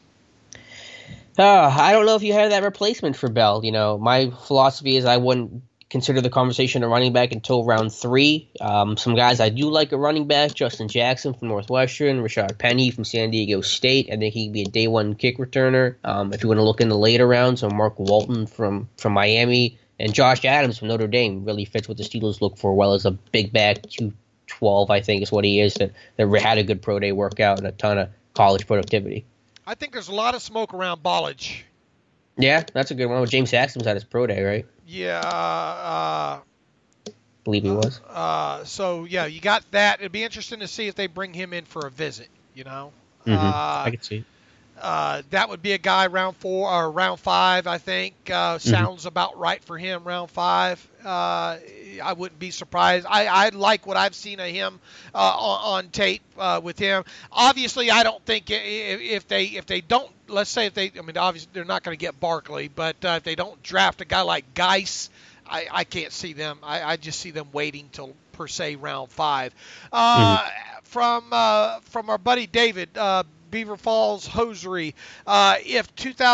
I don't know if you have that replacement for Bell. You know, my philosophy is I wouldn't consider the conversation a running back until round 3. Some guys I do like at running back: Justin Jackson from Northwestern, Rashad Penny from San Diego State. I think he could be a day one kick returner. If you want to look in the later rounds, Mark Walton from Miami. And Josh Adams from Notre Dame really fits what the Steelers look for well as a big back, 212, I think is what he is, that had a good pro day workout and a ton of college productivity. I think there's a lot of smoke around Ballage. Yeah, that's a good one. James Saxton was at his pro day, right? Yeah. Believe he was. So, yeah, you got that. It'd be interesting to see if they bring him in for a visit, you know. I could see it. That would be a guy round 4 or round 5, I think. Sounds about right for him, round 5. I wouldn't be surprised. I like what I've seen of him on tape with him. Obviously, I don't think if they don't, let's say obviously they're not going to get Barkley, but if they don't draft a guy like Geis, I can't see them. I just see them waiting till per se round 5. From our buddy David. Beaver Falls Hosiery. If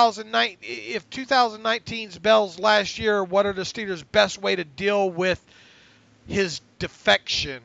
2019's Bell's last year, what are the Steelers' best way to deal with his defection?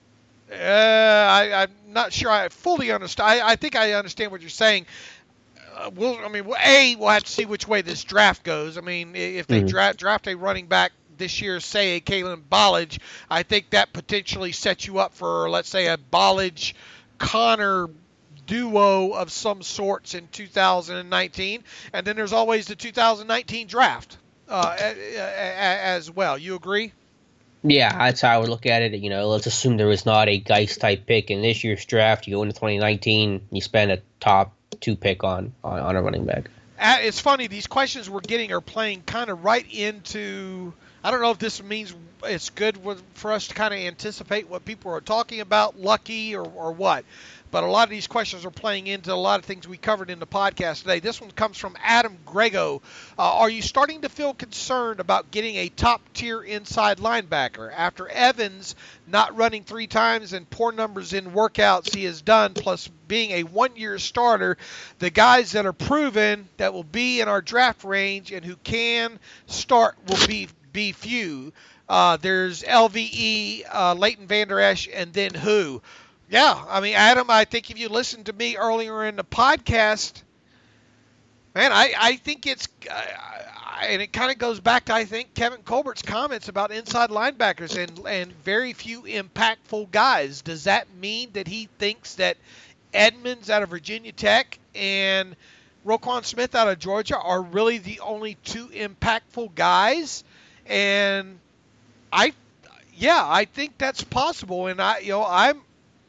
I'm not sure I fully understand. I think I understand what you're saying. We'll have to see which way this draft goes. I mean, if they draft a running back this year, say a Kalen Ballage, I think that potentially sets you up for, let's say, a Ballage-Connor duo of some sorts in 2019, and then there's always the 2019 draft as well. You agree? Yeah, that's how I would look at it. You know, let's assume there was not a Geis type pick in this year's draft. You go into 2019, you spend a top 2 pick on a running back. It's funny, these questions we're getting are playing kind of right into, I don't know if this means it's good for us to kind of anticipate what people are talking about, lucky or what. But a lot of these questions are playing into a lot of things we covered in the podcast today. This one comes from Adam Grego. Are you starting to feel concerned about getting a top-tier inside linebacker? After Evans not running 3 times and poor numbers in workouts he has done, plus being a 1-year starter, the guys that are proven that will be in our draft range and who can start will be few. There's LVE, Leighton Vander Esch, and then who? Yeah, I mean, Adam, I think if you listened to me earlier in the podcast, man, I think it's and it kind of goes back to, I think, Kevin Colbert's comments about inside linebackers and very few impactful guys. Does that mean that he thinks that Edmonds out of Virginia Tech and Roquan Smith out of Georgia are really the only two impactful guys? And I think that's possible. And I'm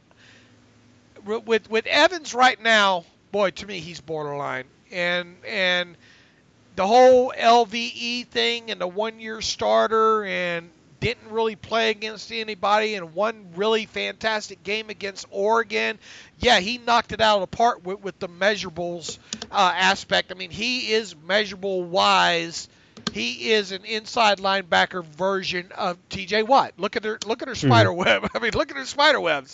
with Evans right now. Boy, to me, he's borderline. And the whole LVE thing and the 1-year starter and didn't really play against anybody and one really fantastic game against Oregon. Yeah, he knocked it out of the park with the measurables aspect. I mean, he is measurable-wise. He is an inside linebacker version of T.J. Watt. Look at her spider web. I mean, look at her spider webs.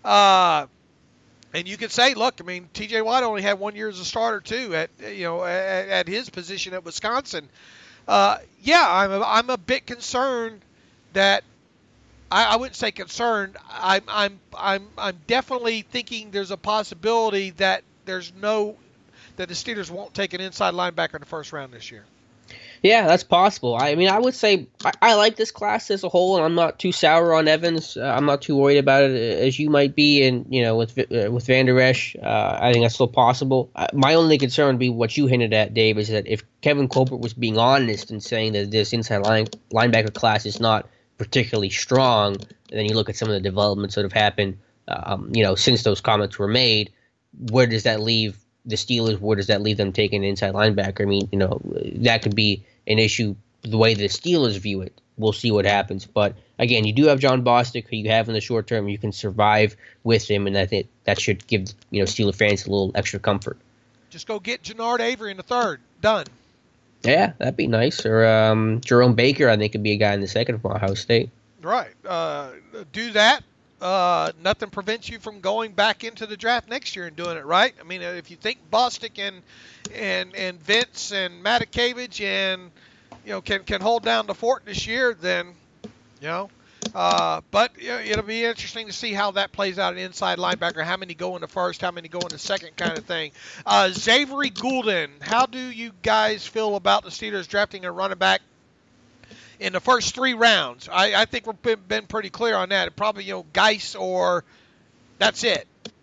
And you could say, look, I mean, T.J. Watt only had 1 year as a starter too at his position at Wisconsin. I'm a bit concerned that I wouldn't say concerned. I'm definitely thinking there's a possibility that the Steelers won't take an inside linebacker in the first round this year. Yeah, that's possible. I mean, I would say I like this class as a whole, and I'm not too sour on Evans. I'm not too worried about it as you might be. And with Van Der Esch, I think that's still possible. My only concern would be what you hinted at, Dave, is that if Kevin Colbert was being honest and saying that this inside linebacker class is not particularly strong, and then you look at some of the developments that have happened, since those comments were made, where does that leave the Steelers? Where does that leave them taking an inside linebacker? I mean, that could be an issue the way the Steelers view it. We'll see what happens. But again, you do have John Bostic, who you have in the short term. You can survive with him, and I think that should give Steeler fans a little extra comfort. Just go get Jannard Avery in the third. Done. Yeah, that'd be nice. Or Jerome Baker, I think, could be a guy in the second from Ohio State. Right. Do that. Nothing prevents you from going back into the draft next year and doing it right. I mean, if you think Bostic and Vince and Matakevich and can hold down the fort this year, then but it'll be interesting to see how that plays out at inside linebacker. How many go in the first? How many go in the second? Kind of thing. Xavier Goulden, how do you guys feel about the Steelers drafting a running back in the first 3 rounds? I think we've been pretty clear on that. Probably, Geis or that's it.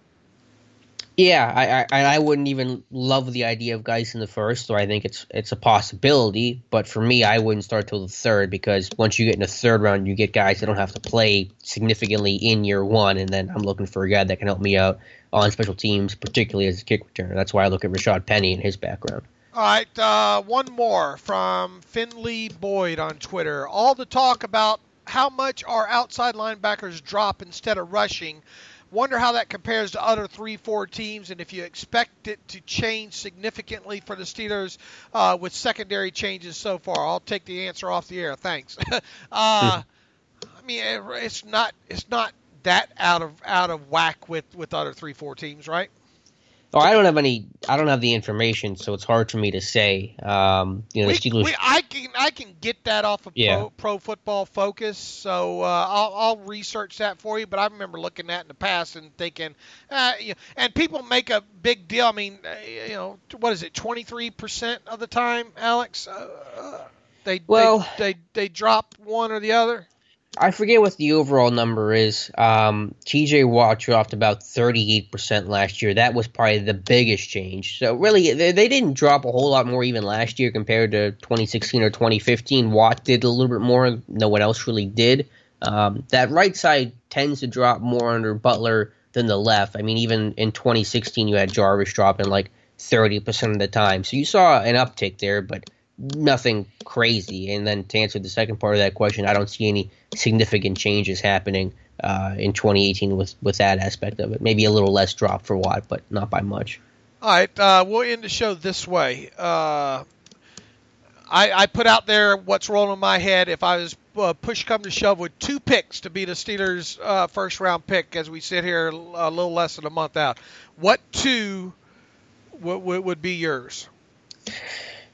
Yeah, I wouldn't even love the idea of Geis in the first, so I think it's a possibility. But for me, I wouldn't start till the third, because once you get in the third round, you get guys that don't have to play significantly in year one, and then I'm looking for a guy that can help me out on special teams, particularly as a kick returner. That's why I look at Rashad Penny and his background. All right, one more from Finley Boyd on Twitter. All the talk about how much our outside linebackers drop instead of rushing. Wonder how that compares to other 3-4 teams, and if you expect it to change significantly for the Steelers with secondary changes so far. I'll take the answer off the air. Thanks. I mean, it's not that out of whack with other 3-4 teams, right? Oh, I don't have the information, so it's hard for me to say. The Steelers. I can get that off of Pro Football Focus, so I'll research that for you. But I remember looking at it in the past and thinking, and people make a big deal. I mean, what is it? 23% of the time, Alex, they drop one or the other. I forget what the overall number is. T.J. Watt dropped about 38% last year. That was probably the biggest change. So really, they didn't drop a whole lot more even last year compared to 2016 or 2015. Watt did a little bit more. No one else really did. That right side tends to drop more under Butler than the left. I mean, even in 2016, you had Jarvis dropping like 30% of the time. So you saw an uptick there, but nothing crazy. And then to answer the second part of that question, I don't see any significant changes happening in 2018 with that aspect of it. Maybe a little less drop for Watt, but not by much. All right, we'll end the show this way. I put out there what's rolling in my head if I was push come to shove with 2 picks to be the Steelers' first-round pick as we sit here a little less than a month out. What 2 would be yours?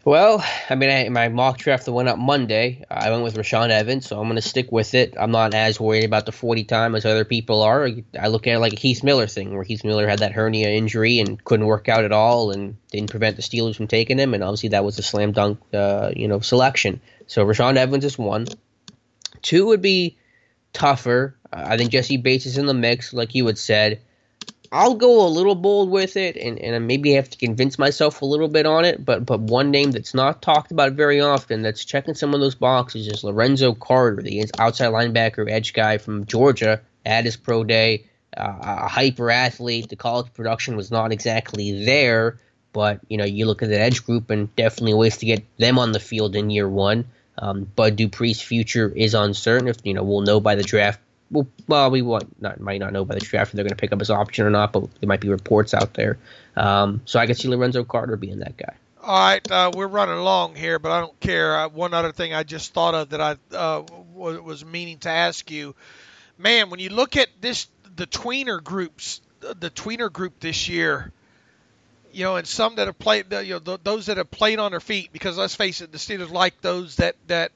Well, I mean, my mock draft that went up Monday, I went with Rashaan Evans, so I'm going to stick with it. I'm not as worried about the 40 time as other people are. I look at it like a Heath Miller thing, where Heath Miller had that hernia injury and couldn't work out at all and didn't prevent the Steelers from taking him, and obviously that was a slam dunk, selection. So Rashaan Evans is one. Two would be tougher. I think Jesse Bates is in the mix, like you had said. I'll go a little bold with it, and maybe I have to convince myself a little bit on it. But one name that's not talked about very often, that's checking some of those boxes, is Lorenzo Carter, the outside linebacker edge guy from Georgia, at his pro day. A hyper athlete. The college production was not exactly there, but you look at that edge group, and definitely ways to get them on the field in year one. Bud Dupree's future is uncertain. If we'll know by the draft. Well, we might not know by the draft if they're going to pick up his option or not, but there might be reports out there. So I could see Lorenzo Carter being that guy. All right, we're running along here, but I don't care. One other thing I just thought of that I was meaning to ask you, man, when you look at the tweener group this year, and some that have played, those that have played on their feet, because let's face it, the Steelers like those that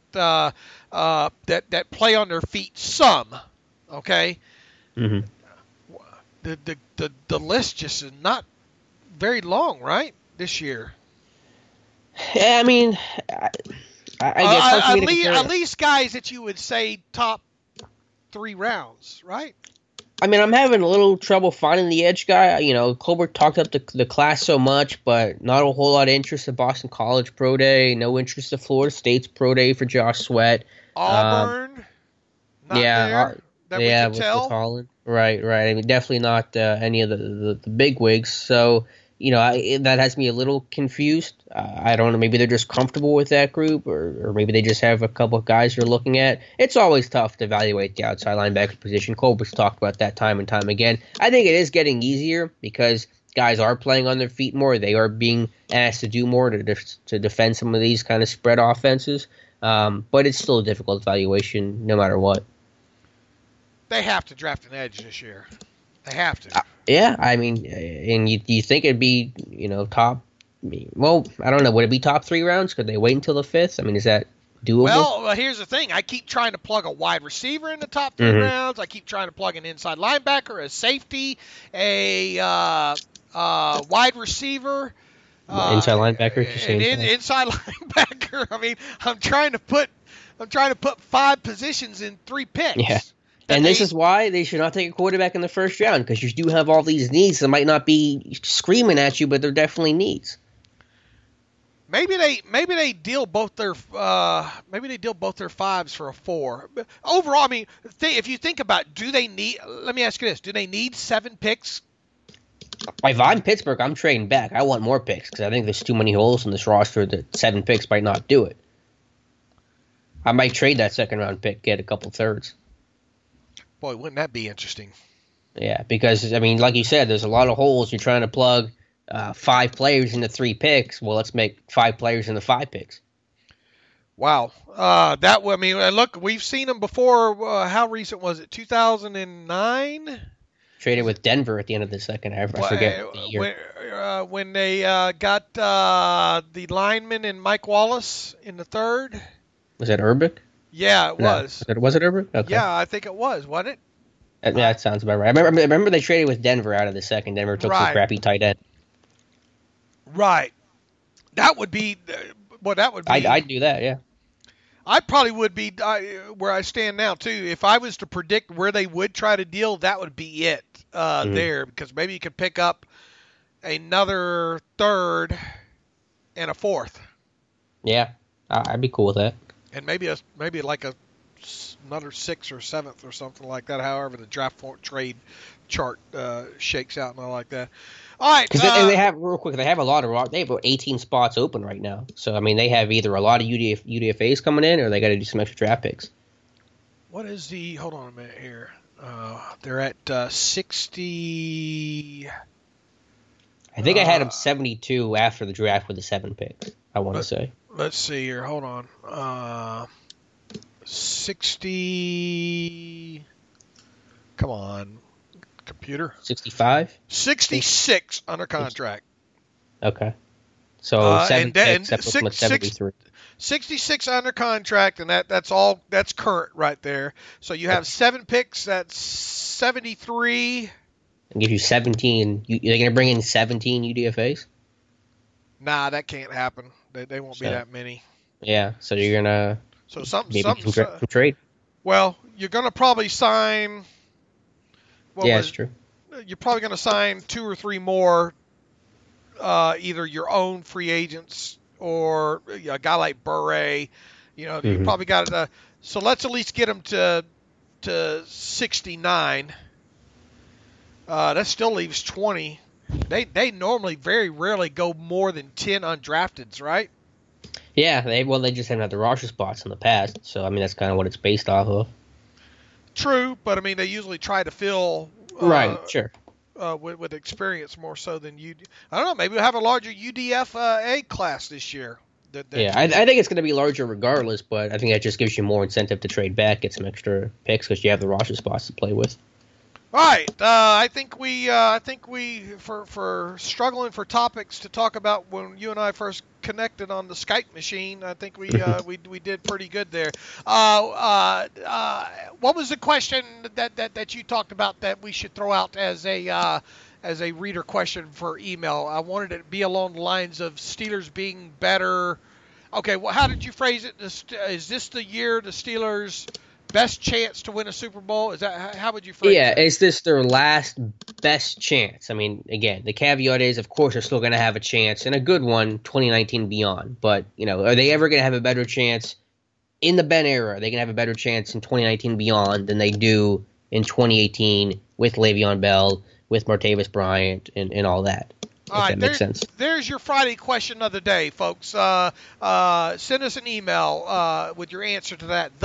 play on their feet some. Okay. Mm-hmm. The list just is not very long, right? This year. Yeah, I mean, I guess at least guys that you would say top 3 rounds, right? I mean, I'm having a little trouble finding the edge guy. Colbert talked up the class so much, but not a whole lot of interest at Boston College Pro Day. No interest at Florida State's Pro Day for Josh Sweat. Auburn. Not there. That we can tell. With Holland. Right. I mean, definitely not any of the big wigs. So, that has me a little confused. I don't know. Maybe they're just comfortable with that group, or maybe they just have a couple of guys they're looking at. It's always tough to evaluate the outside linebacker position. Colbert's talked about that time and time again. I think it is getting easier because guys are playing on their feet more. They are being asked to do more to defend some of these kind of spread offenses. But it's still a difficult evaluation no matter what. They have to draft an edge this year. They have to. Yeah, I mean, and you think it'd be, top? Well, I don't know. Would it be top 3 rounds? Could they wait until the 5th? I mean, is that doable? Well, here's the thing. I keep trying to plug a wide receiver in the top 3 rounds. I keep trying to plug an inside linebacker, a safety, a wide receiver. Inside linebacker. Inside linebacker. I mean, I'm trying to put 5 positions in 3 picks. Yeah. And this is why they should not take a quarterback in the first round, because you do have all these needs that might not be screaming at you, but they're definitely needs. Maybe they deal both their 5s for a 4. Overall, I mean, if you think about, let me ask you this: do they need 7 picks? If I'm Pittsburgh, I'm trading back. I want more picks because I think there's too many holes in this roster that 7 picks might not do it. I might trade that second round pick, get a couple thirds. Boy, wouldn't that be interesting? Yeah, because, I mean, like you said, there's a lot of holes. You're trying to plug 5 players into 3 picks. Well, let's make 5 players into 5 picks. Wow. Look, we've seen them before. How recent was it? 2009? Traded with Denver at the end of the second half. I forget the year. When they got the lineman and Mike Wallace in the 3rd. Was that Urbic? Yeah, it was. Was it Urbic? Okay. Yeah, I think it was, wasn't it? That sounds about right. I remember they traded with Denver out of the second. Denver took some crappy tight end. Right. That would be. I'd do that, yeah. I probably would be where I stand now, too. If I was to predict where they would try to deal, that would be it there. Because maybe you could pick up another 3rd and a 4th. Yeah, I'd be cool with that. And maybe like another 6th or 7th or something like that. However, the draft trade chart shakes out and all like that. All right, because they have a lot of they have about 18 spots open right now. So I mean, they have either a lot of UDFAs coming in, or they got to do some extra draft picks. What is the? Hold on a minute here. They're at 60. I think I had them 72 after the draft with the 7 picks. I want to say. Let's see here. Hold on. 60. Come on, computer. 65. 66 under contract. Okay. So 7 and picks, that puts him at 73. 66 under contract, and that's current right there. So you have 7 picks. That's 73. And gives you 17. They're going to bring in 17 UDFAs? Nah, that can't happen. They won't be that many. Yeah, so you're going to some trade. Well, you're going to probably sign. That's true. You're probably going to sign 2 or 3 more, either your own free agents or a guy like Bure. You probably got to. So let's at least get him to 69. That still leaves 20. They normally very rarely go more than 10 undrafteds, right? Yeah, they just haven't had the roster spots in the past, so I mean that's kind of what it's based off of. True, but I mean they usually try to fill right, sure, with experience more so than you. I don't know. Maybe we'll have a larger UDFA class this year. I think it's going to be larger regardless, but I think that just gives you more incentive to trade back, get some extra picks because you have the roster spots to play with. All right, I think we for struggling for topics to talk about when you and I first connected on the Skype machine, I think we did pretty good there. What was the question that you talked about that we should throw out as a reader question for email? I wanted it to be along the lines of Steelers being better. Okay, well, how did you phrase it? Is this the year the Steelers' best chance to win a Super Bowl? Is that how would you phrase it? Yeah, is this their last best chance? I mean, again, the caveat is, of course, they're still going to have a chance, and a good one, 2019 beyond. But, are they ever going to have a better chance in the Ben era? Are they going to have a better chance in 2019 beyond than they do in 2018 with Le'Veon Bell, with Martavis Bryant, and all that? All right, that makes sense. There's your Friday question of the day, folks. Send us an email with your answer to that,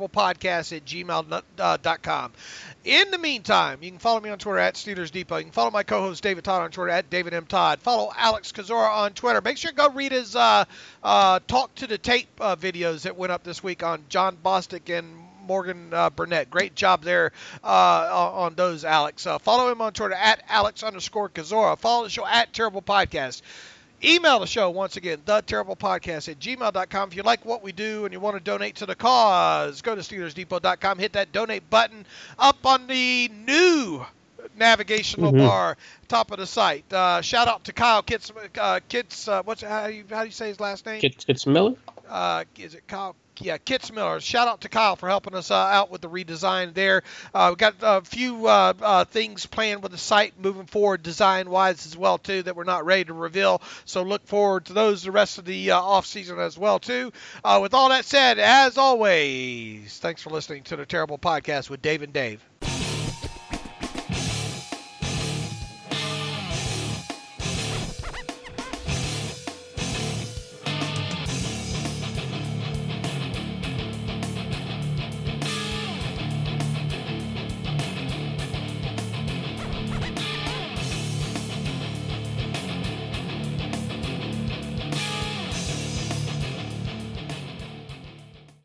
theterriblepodcast@gmail.com. In the meantime, you can follow me on Twitter at Steelers Depot. You can follow my co-host David Todd on Twitter at David M. Todd. Follow Alex Kozora on Twitter. Make sure to go read his Talk to the Tape videos that went up this week on John Bostic and Morgan Burnett. Great job there on those, Alex. Follow him on Twitter at Alex_Kozora. Follow the show at Terrible Podcast. Email the show once again, theterriblepodcast@gmail.com. If you like what we do and you want to donate to the cause, go to SteelersDepot.com, hit that donate button up on the new navigational bar, top of the site. Shout out to Kyle Kitz. How do you say his last name? Kitzmiller? Is it Kyle? Yeah, Kitzmiller. Shout out to Kyle for helping us out with the redesign there. We've got a few things planned with the site moving forward design-wise as well, too, that we're not ready to reveal. So look forward to those the rest of the off-season as well, too. With all that said, as always, thanks for listening to the Terrible Podcast with Dave and Dave.